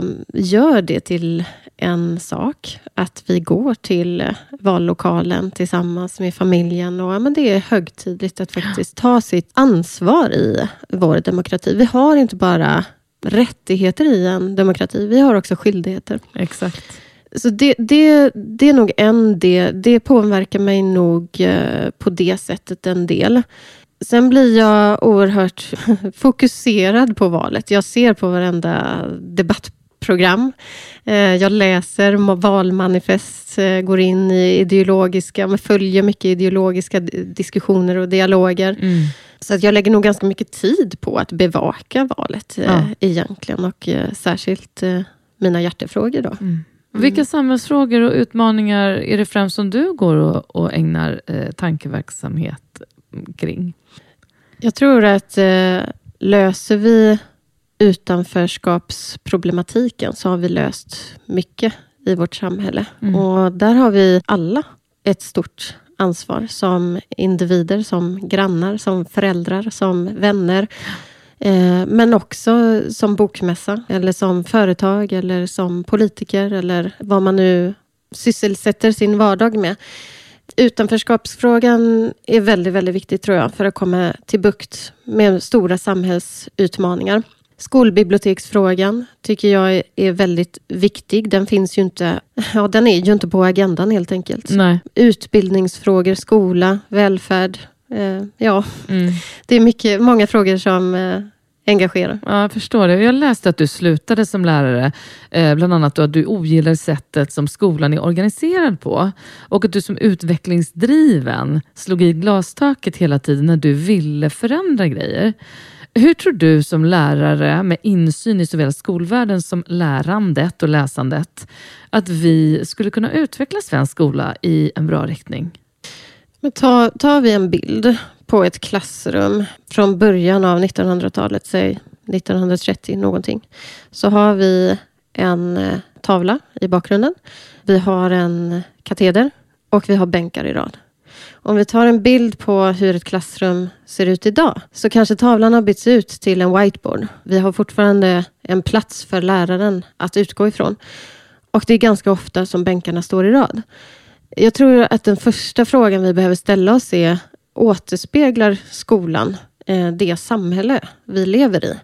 B: gör det till en sak, att vi går till vallokalen tillsammans med familjen, och men det är högtidligt att faktiskt ta sitt ansvar i vår demokrati. Vi har inte bara rättigheter i en demokrati, vi har också skyldigheter.
A: Exakt.
B: Så det är nog det påverkar mig nog på det sättet en del. Sen blir jag oerhört fokuserad på valet. Jag ser på varenda debattprogram. Jag läser valmanifest, går in i följer mycket ideologiska diskussioner och dialoger. Så att jag lägger nog ganska mycket tid på att bevaka valet egentligen, och särskilt mina hjärtefrågor då.
A: Vilka samhällsfrågor och utmaningar är det främst som du går och ägnar tankeverksamhet kring?
B: Jag tror att löser vi utanförskapsproblematiken så har vi löst mycket i vårt samhälle. Och där har vi alla ett stort ansvar som individer, som grannar, som föräldrar, som vänner. Men också som bokmässa, eller som företag, eller som politiker, eller vad man nu sysselsätter sin vardag med. Utanförskapsfrågan är väldigt, väldigt viktig, tror jag, för att komma till bukt med stora samhällsutmaningar. Skolbiblioteksfrågan tycker jag är väldigt viktig. Den finns ju inte, den är ju inte på agendan helt enkelt.
A: Nej.
B: Utbildningsfrågor, skola, välfärd. Det är många frågor som engagera.
A: Ja, jag förstår det. Jag läste att du slutade som lärare, bland annat då att du ogillar sättet som skolan är organiserad på och att du som utvecklingsdriven slog i glastaket hela tiden när du ville förändra grejer. Hur tror du som lärare med insyn i såväl skolvärlden som lärandet och läsandet att vi skulle kunna utveckla svensk skola i en bra riktning?
B: Men tar vi en bild på ett klassrum från början av 1900-talet, säg 1930 någonting, så har vi en tavla i bakgrunden. Vi har en kateder och vi har bänkar i rad. Om vi tar en bild på hur ett klassrum ser ut idag så kanske tavlan har bytts ut till en whiteboard. Vi har fortfarande en plats för läraren att utgå ifrån. Och det är ganska ofta som bänkarna står i rad. Jag tror att den första frågan vi behöver ställa oss är: återspeglar skolan det samhälle vi lever i?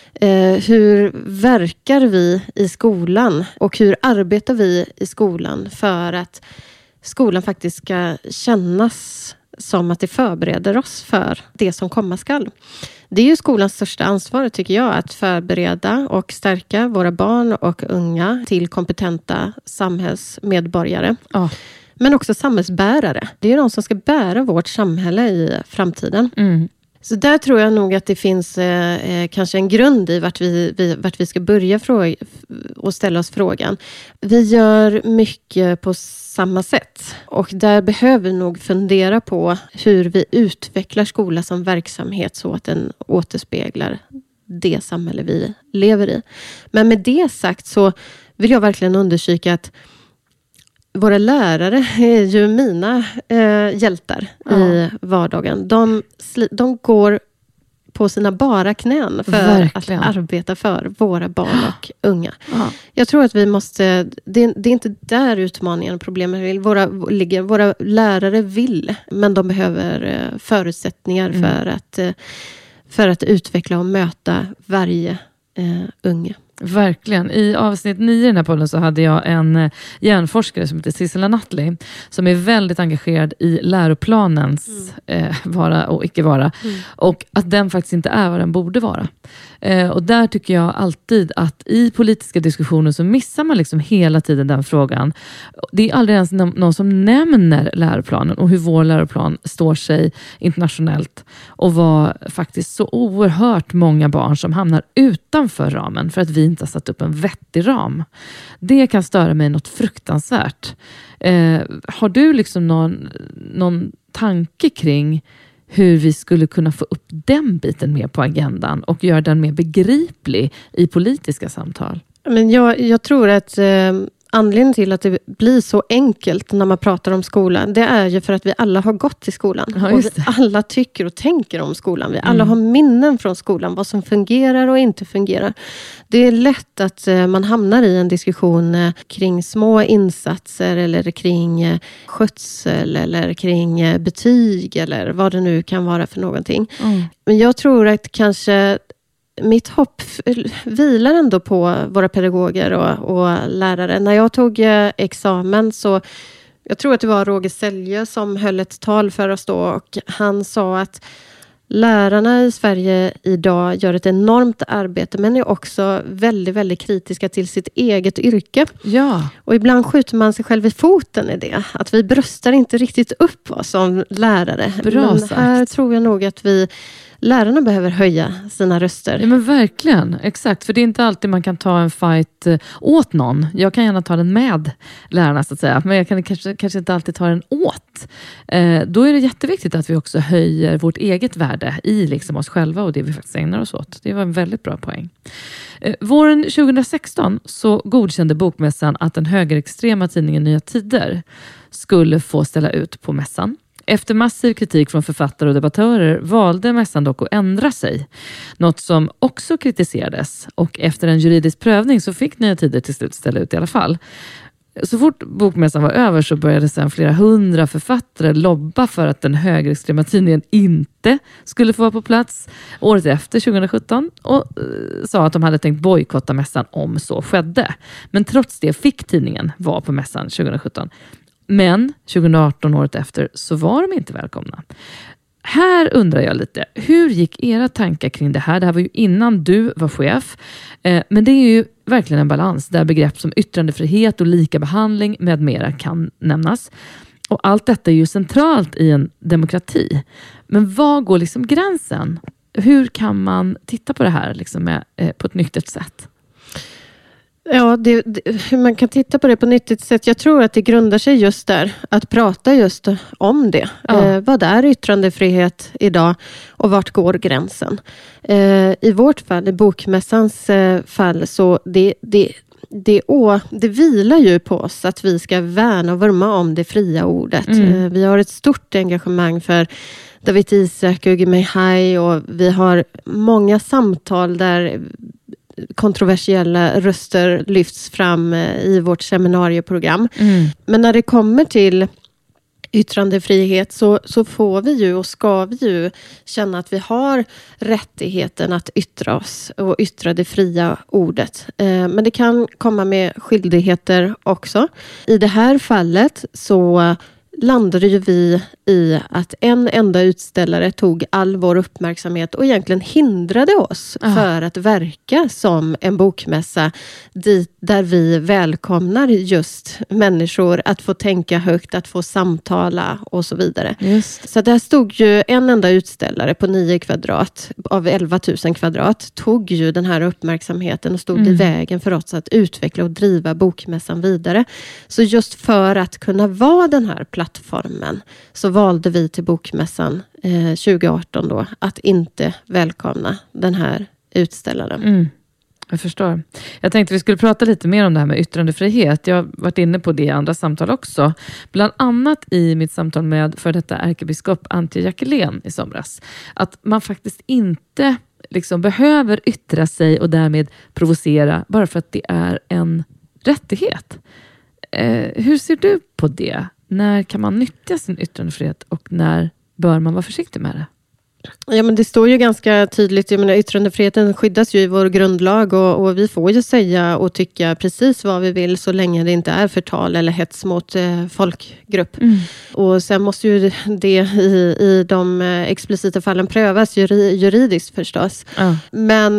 B: Hur verkar vi i skolan och hur arbetar vi i skolan för att skolan faktiskt ska kännas som att det förbereder oss för det som komma skall? Det är ju skolans största ansvar, tycker jag, att förbereda och stärka våra barn och unga till kompetenta samhällsmedborgare.
A: Ja.
B: Men också samhällsbärare. Det är ju de som ska bära vårt samhälle i framtiden.
A: Mm.
B: Så där tror jag nog att det finns kanske en grund i vart vi ska börja och ställa oss frågan. Vi gör mycket på samma sätt. Och där behöver vi nog fundera på hur vi utvecklar skola som verksamhet så att den återspeglar det samhälle vi lever i. Men med det sagt så vill jag verkligen undersöka att våra lärare är ju mina hjältar i vardagen. De går på sina bara knän för
A: Verkligen.
B: att arbeta för våra barn och unga.
A: Ja.
B: Jag tror att vi måste... Det är inte där utmaningen och problemet ligger. Våra lärare vill, men de behöver förutsättningar för att utveckla och möta varje unge.
A: Verkligen. I avsnitt 9 i den här podden så hade jag en hjärnforskare som heter Sissela Nattli som är väldigt engagerad i läroplanens vara och icke vara. Och att den faktiskt inte är vad den borde vara. Och där tycker jag alltid att i politiska diskussioner så missar man liksom hela tiden den frågan. Det är aldrig ens någon som nämner läroplanen och hur vår läroplan står sig internationellt. Och vad faktiskt så oerhört många barn som hamnar utanför ramen för att vi inte har satt upp en vettig ram. Det kan störa mig något fruktansvärt. Har du liksom någon tanke kring hur vi skulle kunna få upp den biten mer på agendan och göra den mer begriplig i politiska samtal?
B: Men jag tror att anledningen till att det blir så enkelt när man pratar om skolan, det är ju för att vi alla har gått till skolan.
A: Ja,
B: och vi alla tycker och tänker om skolan. Vi alla har minnen från skolan, vad som fungerar och inte fungerar. Det är lätt att man hamnar i en diskussion kring små insatser eller kring skötsel eller kring betyg eller vad det nu kan vara för någonting. Men jag tror att kanske mitt hopp vilar ändå på våra pedagoger och lärare. När jag tog examen så, jag tror att det var Roger Selje som höll ett tal för oss då, och han sa att lärarna i Sverige idag gör ett enormt arbete men är också väldigt, väldigt kritiska till sitt eget yrke.
A: Ja.
B: Och ibland skjuter man sig själv i foten i det. Att vi bröstar inte riktigt upp oss som lärare.
A: Bra
B: men
A: sagt.
B: här tror jag nog att lärarna behöver höja sina röster.
A: Ja, men verkligen, exakt. För det är inte alltid man kan ta en fight åt någon. Jag kan gärna ta den med lärarna så att säga. Men jag kan kanske inte alltid ta den åt. Då är det jätteviktigt att vi också höjer vårt eget värde i liksom oss själva och det vi faktiskt ägnar oss åt. Det var en väldigt bra poäng. Våren 2016 så godkände Bokmässan att den högerextrema tidningen Nya Tider skulle få ställa ut på mässan. Efter massiv kritik från författare och debattörer valde mässan dock att ändra sig. Något som också kritiserades. Och efter en juridisk prövning så fick Nya Tider till slut ställa ut i alla fall. Så fort bokmässan var över så började sedan flera 100 författare lobba för att den högerextrema tidningen inte skulle få vara på plats året efter 2017 och sa att de hade tänkt bojkotta mässan om så skedde. Men trots det fick tidningen vara på mässan 2017. Men 2018, året efter, så var de inte välkomna. Här undrar jag lite, hur gick era tankar kring det här? Det här var ju innan du var chef. Men det är ju verkligen en balans där begrepp som yttrandefrihet och lika behandling med mera kan nämnas. Och allt detta är ju centralt i en demokrati. Men var går liksom gränsen? Hur kan man titta på det här liksom på ett nyktert sätt?
B: Ja, hur man kan titta på det på nyttigt sätt. Jag tror att det grundar sig just där. Att prata just om det.
A: Ja.
B: Vad är yttrandefrihet idag och vart går gränsen? I vårt fall, i Bokmässans fall, så det vilar ju på oss att vi ska värna och vurma om det fria ordet. Vi har ett stort engagemang för David Isak och Gui Minhai, och vi har många samtal där kontroversiella röster lyfts fram i vårt seminarieprogram. Men när det kommer till yttrandefrihet så får vi ju och ska vi ju känna att vi har rättigheten att yttra oss och yttra det fria ordet. Men det kan komma med skyldigheter också. I det här fallet så landade ju vi i att en enda utställare tog all vår uppmärksamhet och egentligen hindrade oss för att verka som en bokmässa där vi välkomnar just människor att få tänka högt, att få samtala och så vidare.
A: Just.
B: Så där stod ju en enda utställare på 9 kvadrat av 11 000 kvadrat, tog ju den här uppmärksamheten och stod i vägen för oss att utveckla och driva bokmässan vidare. Så just för att kunna vara den här plattformen så valde vi till Bokmässan 2018 då att inte välkomna den här utställaren.
A: Jag förstår. Jag tänkte vi skulle prata lite mer om det här med yttrandefrihet. Jag har varit inne på det i andra samtal också. Bland annat i mitt samtal med för detta ärkebiskop Antje Jackelén i somras. Att man faktiskt inte liksom behöver yttra sig och därmed provocera bara för att det är en rättighet. Hur ser du på det? När kan man nyttja sin yttrandefrihet och när bör man vara försiktig med det?
B: Ja, men det står ju ganska tydligt, jag menar, yttrandefriheten skyddas ju i vår grundlag och vi får ju säga och tycka precis vad vi vill så länge det inte är förtal eller hets mot folkgrupp. Och sen måste ju det i de explicita fallen prövas juridiskt förstås. Men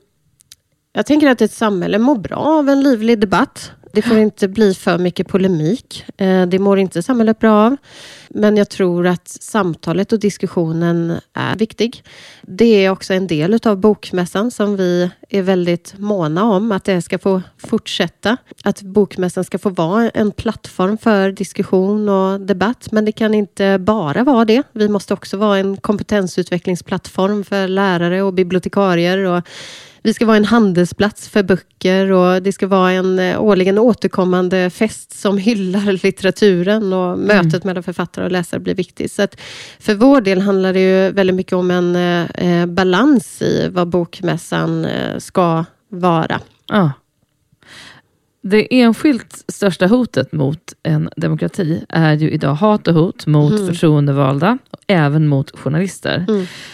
B: jag tänker att ett samhälle mår bra av en livlig debatt. Det får inte bli för mycket polemik. Det mår inte samhället bra av. Men jag tror att samtalet och diskussionen är viktig. Det är också en del av Bokmässan som vi är väldigt måna om. Att det ska få fortsätta. Att Bokmässan ska få vara en plattform för diskussion och debatt. Men det kan inte bara vara det. Vi måste också vara en kompetensutvecklingsplattform för lärare och bibliotekarier. Och vi ska vara en handelsplats för böcker och det ska vara en årligen återkommande fest som hyllar litteraturen och mötet mellan författare och läsare blir viktigt. Så att för vår del handlar det ju väldigt mycket om en balans i vad Bokmässan ska vara.
A: Ja. Det enskilt största hotet mot en demokrati är ju idag hat och hot mot förtroendevalda och även mot journalister.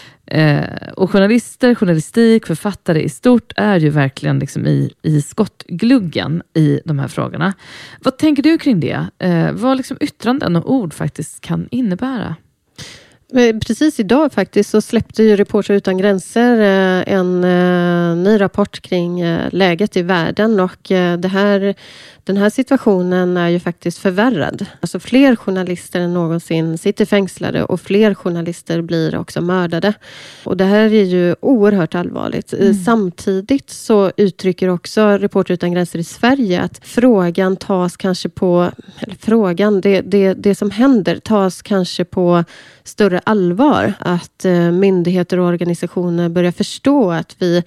A: Och journalister, journalistik, författare i stort är ju verkligen liksom i skottgluggen i de här frågorna. Vad tänker du kring det? Vad liksom yttranden och ord faktiskt kan innebära?
B: Precis idag faktiskt så släppte ju Reportrar utan gränser en ny rapport kring läget i världen och den här situationen är ju faktiskt förvärrad. Alltså fler journalister än någonsin sitter fängslade och fler journalister blir också mördade. Och det här är ju oerhört allvarligt. Samtidigt så uttrycker också Reportrar utan gränser i Sverige att frågan tas kanske på, det som händer tas kanske på större allvar. Att myndigheter och organisationer börjar förstå att vi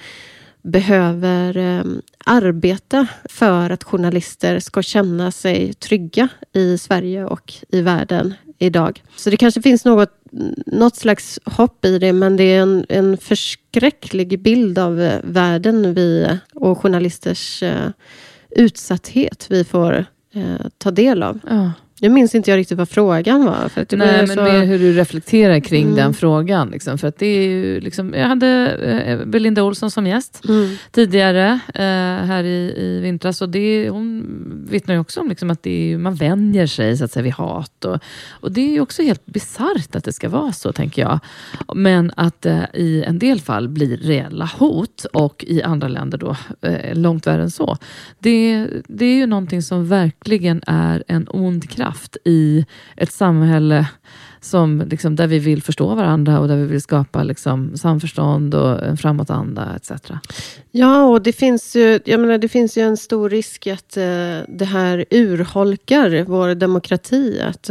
B: behöver arbeta för att journalister ska känna sig trygga i Sverige och i världen idag. Så det kanske finns något slags hopp i det, men det är en förskräcklig bild av världen och journalisters utsatthet vi får ta del av.
A: Ja.
B: Jag minns inte jag riktigt vad frågan var. För att det
A: Nej, men
B: så...
A: mer hur du reflekterar kring den frågan. Liksom. För att det är ju liksom, jag hade Belinda Olsson som gäst tidigare här i vintras. Och hon vittnar ju också om liksom, att man vänjer sig så att säga, vid hat. Och det är ju också helt bizarrt att det ska vara så, tänker jag. Men att i en del fall blir reella hot och i andra länder då långt värre än så. Det är ju någonting som verkligen är en ond kraft i ett samhälle som, liksom, där vi vill förstå varandra och där vi vill skapa liksom, samförstånd och en framåtanda etc.
B: Ja, och det finns ju en stor risk att det här urholkar vår demokrati. Att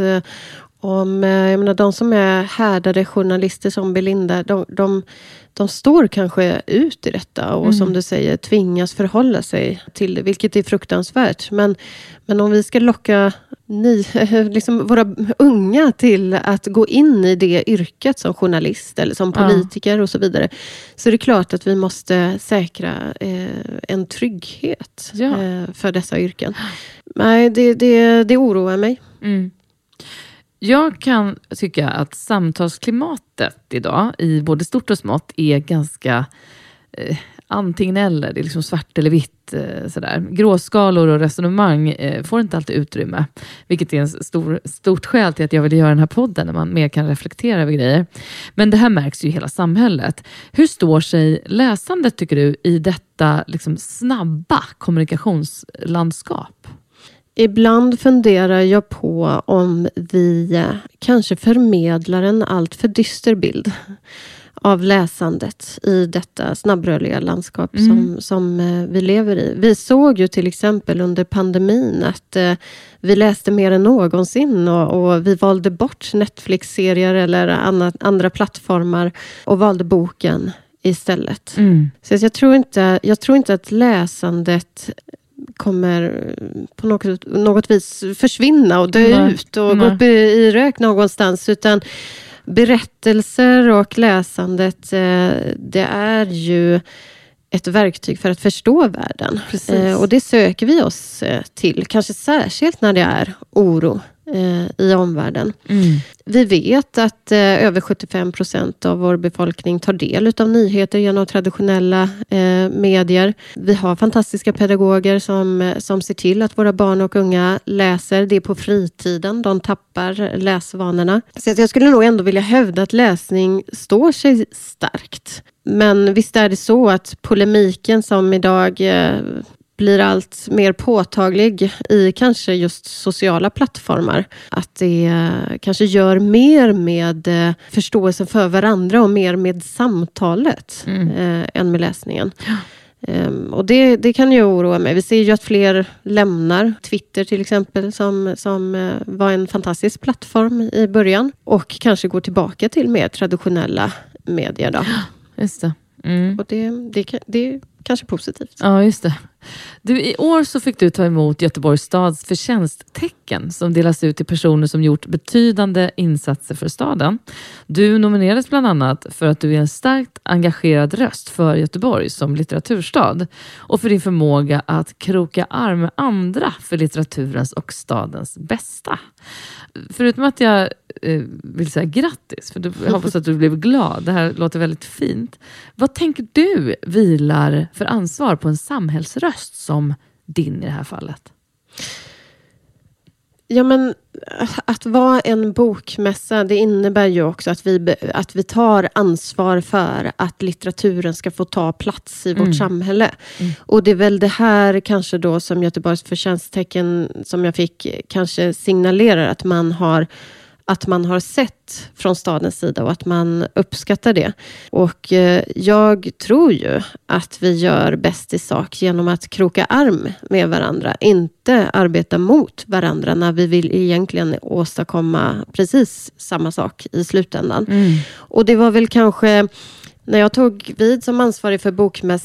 B: de som är härdade journalister som Belinda, de står kanske ut i detta och som du säger tvingas förhålla sig till det, vilket är fruktansvärt. Men om vi ska locka liksom våra unga till att gå in i det yrket som journalist eller som politiker och så vidare, så är det klart att vi måste säkra en trygghet för dessa yrken. Nej, det oroar mig.
A: Jag kan tycka att samtalsklimatet idag i både stort och smått är ganska antingen eller. Det är liksom svart eller vitt. Sådär. Gråskalor och resonemang får inte alltid utrymme. Vilket är en stort skäl till att jag vill göra den här podden när man mer kan reflektera över grejer. Men det här märks ju i hela samhället. Hur står sig läsandet, tycker du, i detta liksom snabba kommunikationslandskap?
B: Ibland funderar jag på om vi kanske förmedlar en allt för dyster bild av läsandet i detta snabbrörliga landskap som vi lever i. Vi såg ju till exempel under pandemin att vi läste mer än någonsin och vi valde bort Netflix-serier eller andra plattformar och valde boken istället. Så jag tror inte att läsandet kommer på något vis försvinna och dö ut och gå upp i rök någonstans, utan berättelser och läsandet, det är ju ett verktyg för att förstå världen. Och det söker vi oss till, kanske särskilt när det är oro i omvärlden. Vi vet att över 75% av vår befolkning tar del av nyheter genom traditionella medier. Vi har fantastiska pedagoger som ser till att våra barn och unga läser. Det är på fritiden de tappar läsvanorna. Så jag skulle nog ändå vilja hävda att läsning står sig starkt. Men visst är det så att polemiken som idag blir allt mer påtaglig i kanske just sociala plattformar. Att det kanske gör mer med förståelsen för varandra och mer med samtalet än med läsningen. Och det kan ju oroa mig. Vi ser ju att fler lämnar Twitter till exempel som var en fantastisk plattform i början och kanske går tillbaka till mer traditionella medier då.
A: Just det.
B: Och det är kanske positivt.
A: Ja, just det. I år så fick du ta emot Göteborgs stads förtjänsttecken som delas ut till personer som gjort betydande insatser för staden. Du nominerades bland annat för att du är en starkt engagerad röst för Göteborg som litteraturstad och för din förmåga att kroka arm med andra för litteraturens och stadens bästa. Förutom att jag vill säga grattis, för jag hoppas att du blev glad. Det här låter väldigt fint. Vad tänker du vilar för ansvar på en samhällsröst som din i det här fallet?
B: Ja, men att vara en bokmässa, det innebär ju också att vi tar ansvar för att litteraturen ska få ta plats i vårt samhälle. Och det är väl det här kanske då som Göteborgs förtjänsttecken som jag fick kanske signalerar att man har sett från stadens sida och att man uppskattar det. Och jag tror ju att vi gör bäst i sak genom att kroka arm med varandra. Inte arbeta mot varandra när vi vill egentligen åstadkomma precis samma sak i slutändan. Och det var väl kanske när jag tog vid som ansvarig för bokmässan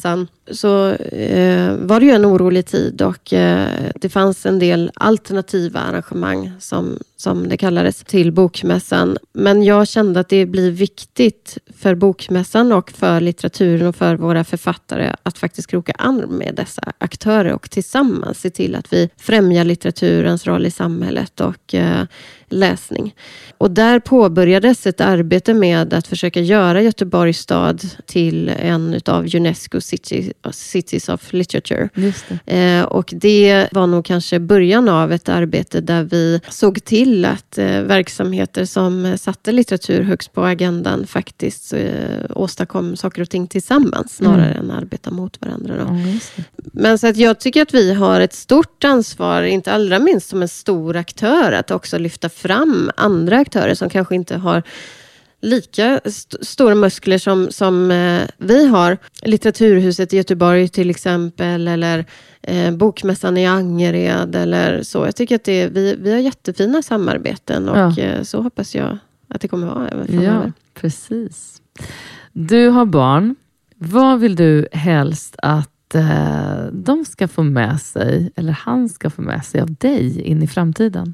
B: var det ju en orolig tid och det fanns en del alternativa arrangemang som det kallades till bokmässan. Men jag kände att det blir viktigt för bokmässan och för litteraturen och för våra författare att faktiskt kroka arm med dessa aktörer och tillsammans se till att vi främjar litteraturens roll i samhället och läsning. Och där påbörjades ett arbete med att försöka göra Göteborgs stad till en av UNESCO Cities of Literature.
A: Just det.
B: Och det var nog kanske början av ett arbete där vi såg till att verksamheter som satte litteratur högst på agendan faktiskt åstadkom saker och ting tillsammans snarare än arbeta mot varandra. Då. Men så att jag tycker att vi har ett stort ansvar, inte allra minst som en stor aktör, att också lyfta fram andra aktörer som kanske inte har lika stora muskler som vi har. Litteraturhuset i Göteborg till exempel, eller bokmässan i Angered eller så. Jag tycker att vi har jättefina samarbeten och så hoppas jag att det kommer vara även framöver.
A: Ja, precis. Du har barn. Vad vill du helst att de ska få med sig, eller han ska få med sig av dig in i framtiden?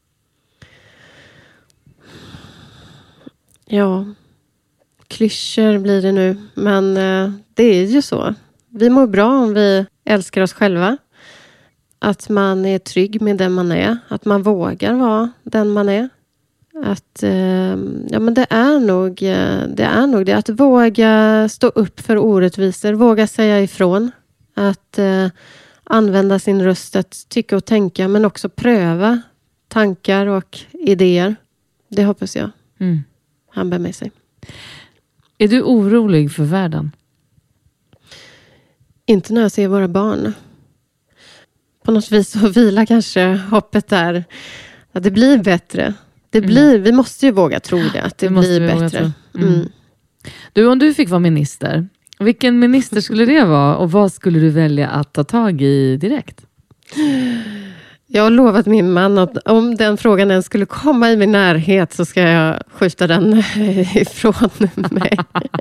B: Ja, klyschor blir det nu. Men det är ju så. Vi mår bra om vi älskar oss själva. Att man är trygg med den man är. Att man vågar vara den man är. Att men det är nog det. Att våga stå upp för orättvisor. Våga säga ifrån. Att använda sin röst att tycka och tänka. Men också pröva tankar och idéer. Det hoppas jag. Han bär med sig.
A: Är du orolig för världen?
B: Inte när jag ser våra barn. På något vis så vilar kanske hoppet där. Att det blir bättre. Vi måste ju våga tro det. Att det blir bättre.
A: Du, om du fick vara minister. Vilken minister skulle det vara? Och vad skulle du välja att ta tag i direkt?
B: Jag har lovat min man att om den frågan ens skulle komma i min närhet så ska jag skjuta den ifrån mig.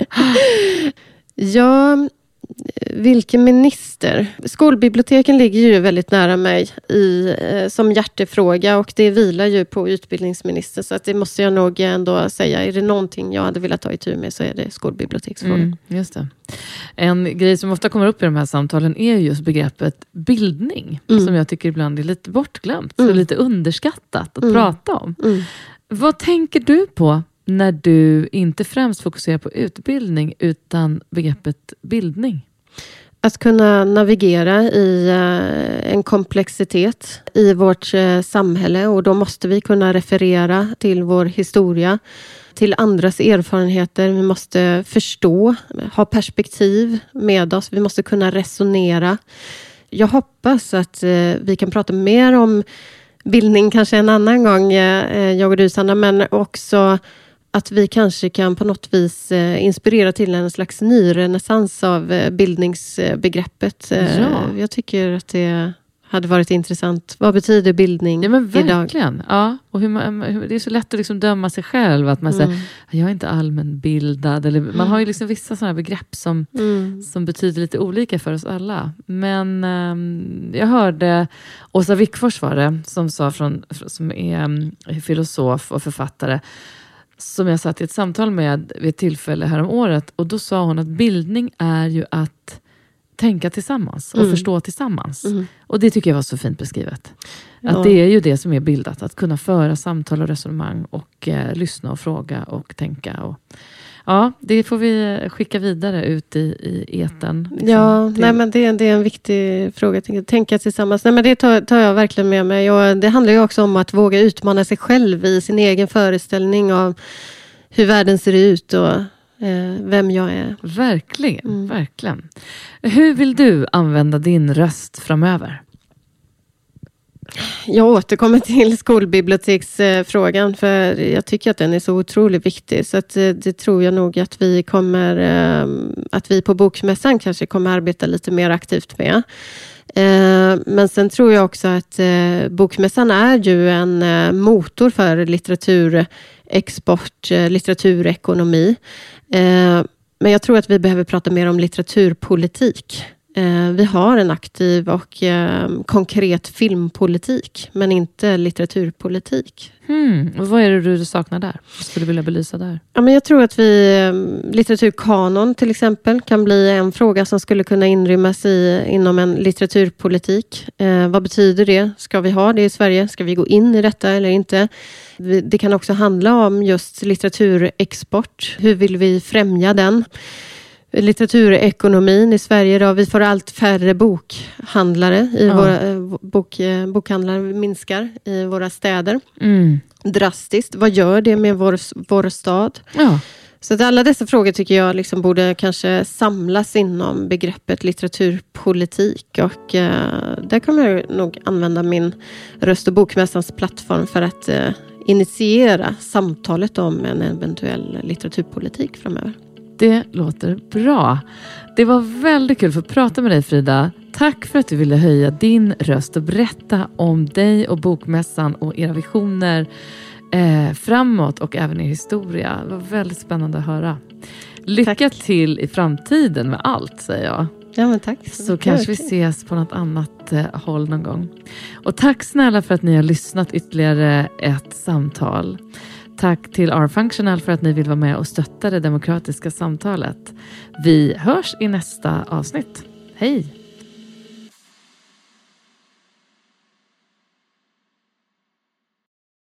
B: Vilken minister? Skolbiblioteken ligger ju väldigt nära mig som hjärtefråga och det vilar ju på utbildningsminister, så att det måste jag nog ändå säga. Är det någonting jag hade velat ta itu med så är det skolbiblioteksfrågan.
A: Just det. En grej som ofta kommer upp i de här samtalen är just begreppet bildning, som jag tycker ibland är lite bortglömt, så lite underskattat att prata om. Vad tänker du på när du inte främst fokuserar på utbildning utan begreppet bildning?
B: Att kunna navigera i en komplexitet i vårt samhälle, och då måste vi kunna referera till vår historia, till andras erfarenheter. Vi måste förstå, ha perspektiv med oss. Vi måste kunna resonera. Jag hoppas att vi kan prata mer om bildning kanske en annan gång, jag och du Sandra, men också att vi kanske kan på något vis inspirera till en slags ny renässans av bildningsbegreppet.
A: Ja.
B: Jag tycker att det hade varit intressant. Vad betyder bildning
A: verkligen.
B: idag?
A: Ja, och det är så lätt att liksom döma sig själv. Att man säger, jag är inte allmänbildad. Eller, man har ju liksom vissa sådana begrepp som betyder lite olika för oss alla. Men jag hörde Åsa Wickfors var det, som sa som är filosof och författare, som jag satt i ett samtal med vid ett tillfälle här om året. Och då sa hon att bildning är ju att tänka tillsammans och förstå tillsammans. Och det tycker jag var så fint beskrivet. Att det är ju det som är bildat. Att kunna föra samtal och resonemang och lyssna och fråga och tänka. Och, ja, det får vi skicka vidare ut i etern. Liksom.
B: Ja, men det är en viktig fråga. Tänka tillsammans. Nej, men det tar jag verkligen med mig. Och det handlar ju också om att våga utmana sig själv i sin egen föreställning av hur världen ser ut och vem jag är.
A: Verkligen, verkligen. Hur vill du använda din röst framöver?
B: Jag återkommer till skolbiblioteksfrågan, för jag tycker att den är så otroligt viktig. Så att det tror jag nog att vi på Bokmässan kanske kommer arbeta lite mer aktivt med. Men sen tror jag också att Bokmässan är ju en motor för litteraturexport, litteraturekonomi. Men jag tror att vi behöver prata mer om litteraturpolitik Vi har en aktiv och konkret filmpolitik, men inte litteraturpolitik.
A: Och vad är det du saknar där? Vad skulle du vilja belysa där?
B: Ja, men jag tror att litteraturkanon till exempel kan bli en fråga som skulle kunna inrymmas inom en litteraturpolitik. Vad betyder det? Ska vi ha det i Sverige? Ska vi gå in i detta eller inte? Det kan också handla om just litteraturexport. Hur vill vi främja den? Litteraturekonomin i Sverige då, vi får allt färre bokhandlare bokhandlare minskar i våra städer drastiskt. Vad gör det med vår stad?
A: Ja.
B: Så att alla dessa frågor tycker jag liksom borde kanske samlas inom begreppet litteraturpolitik, och där kommer jag nog använda min Röst- och bokmässans plattform för att initiera samtalet om en eventuell litteraturpolitik framöver.
A: Det låter bra. Det var väldigt kul för att prata med dig, Frida. Tack för att du ville höja din röst och berätta om dig och bokmässan och era visioner framåt och även i historia. Det var väldigt spännande att höra. Lycka till i framtiden med allt, säger jag.
B: Ja, men tack.
A: Så kanske vi ses på något annat håll någon gång. Och tack snälla för att ni har lyssnat ytterligare ett samtal. Tack till R-Functional för att ni vill vara med och stötta det demokratiska samtalet. Vi hörs i nästa avsnitt. Hej!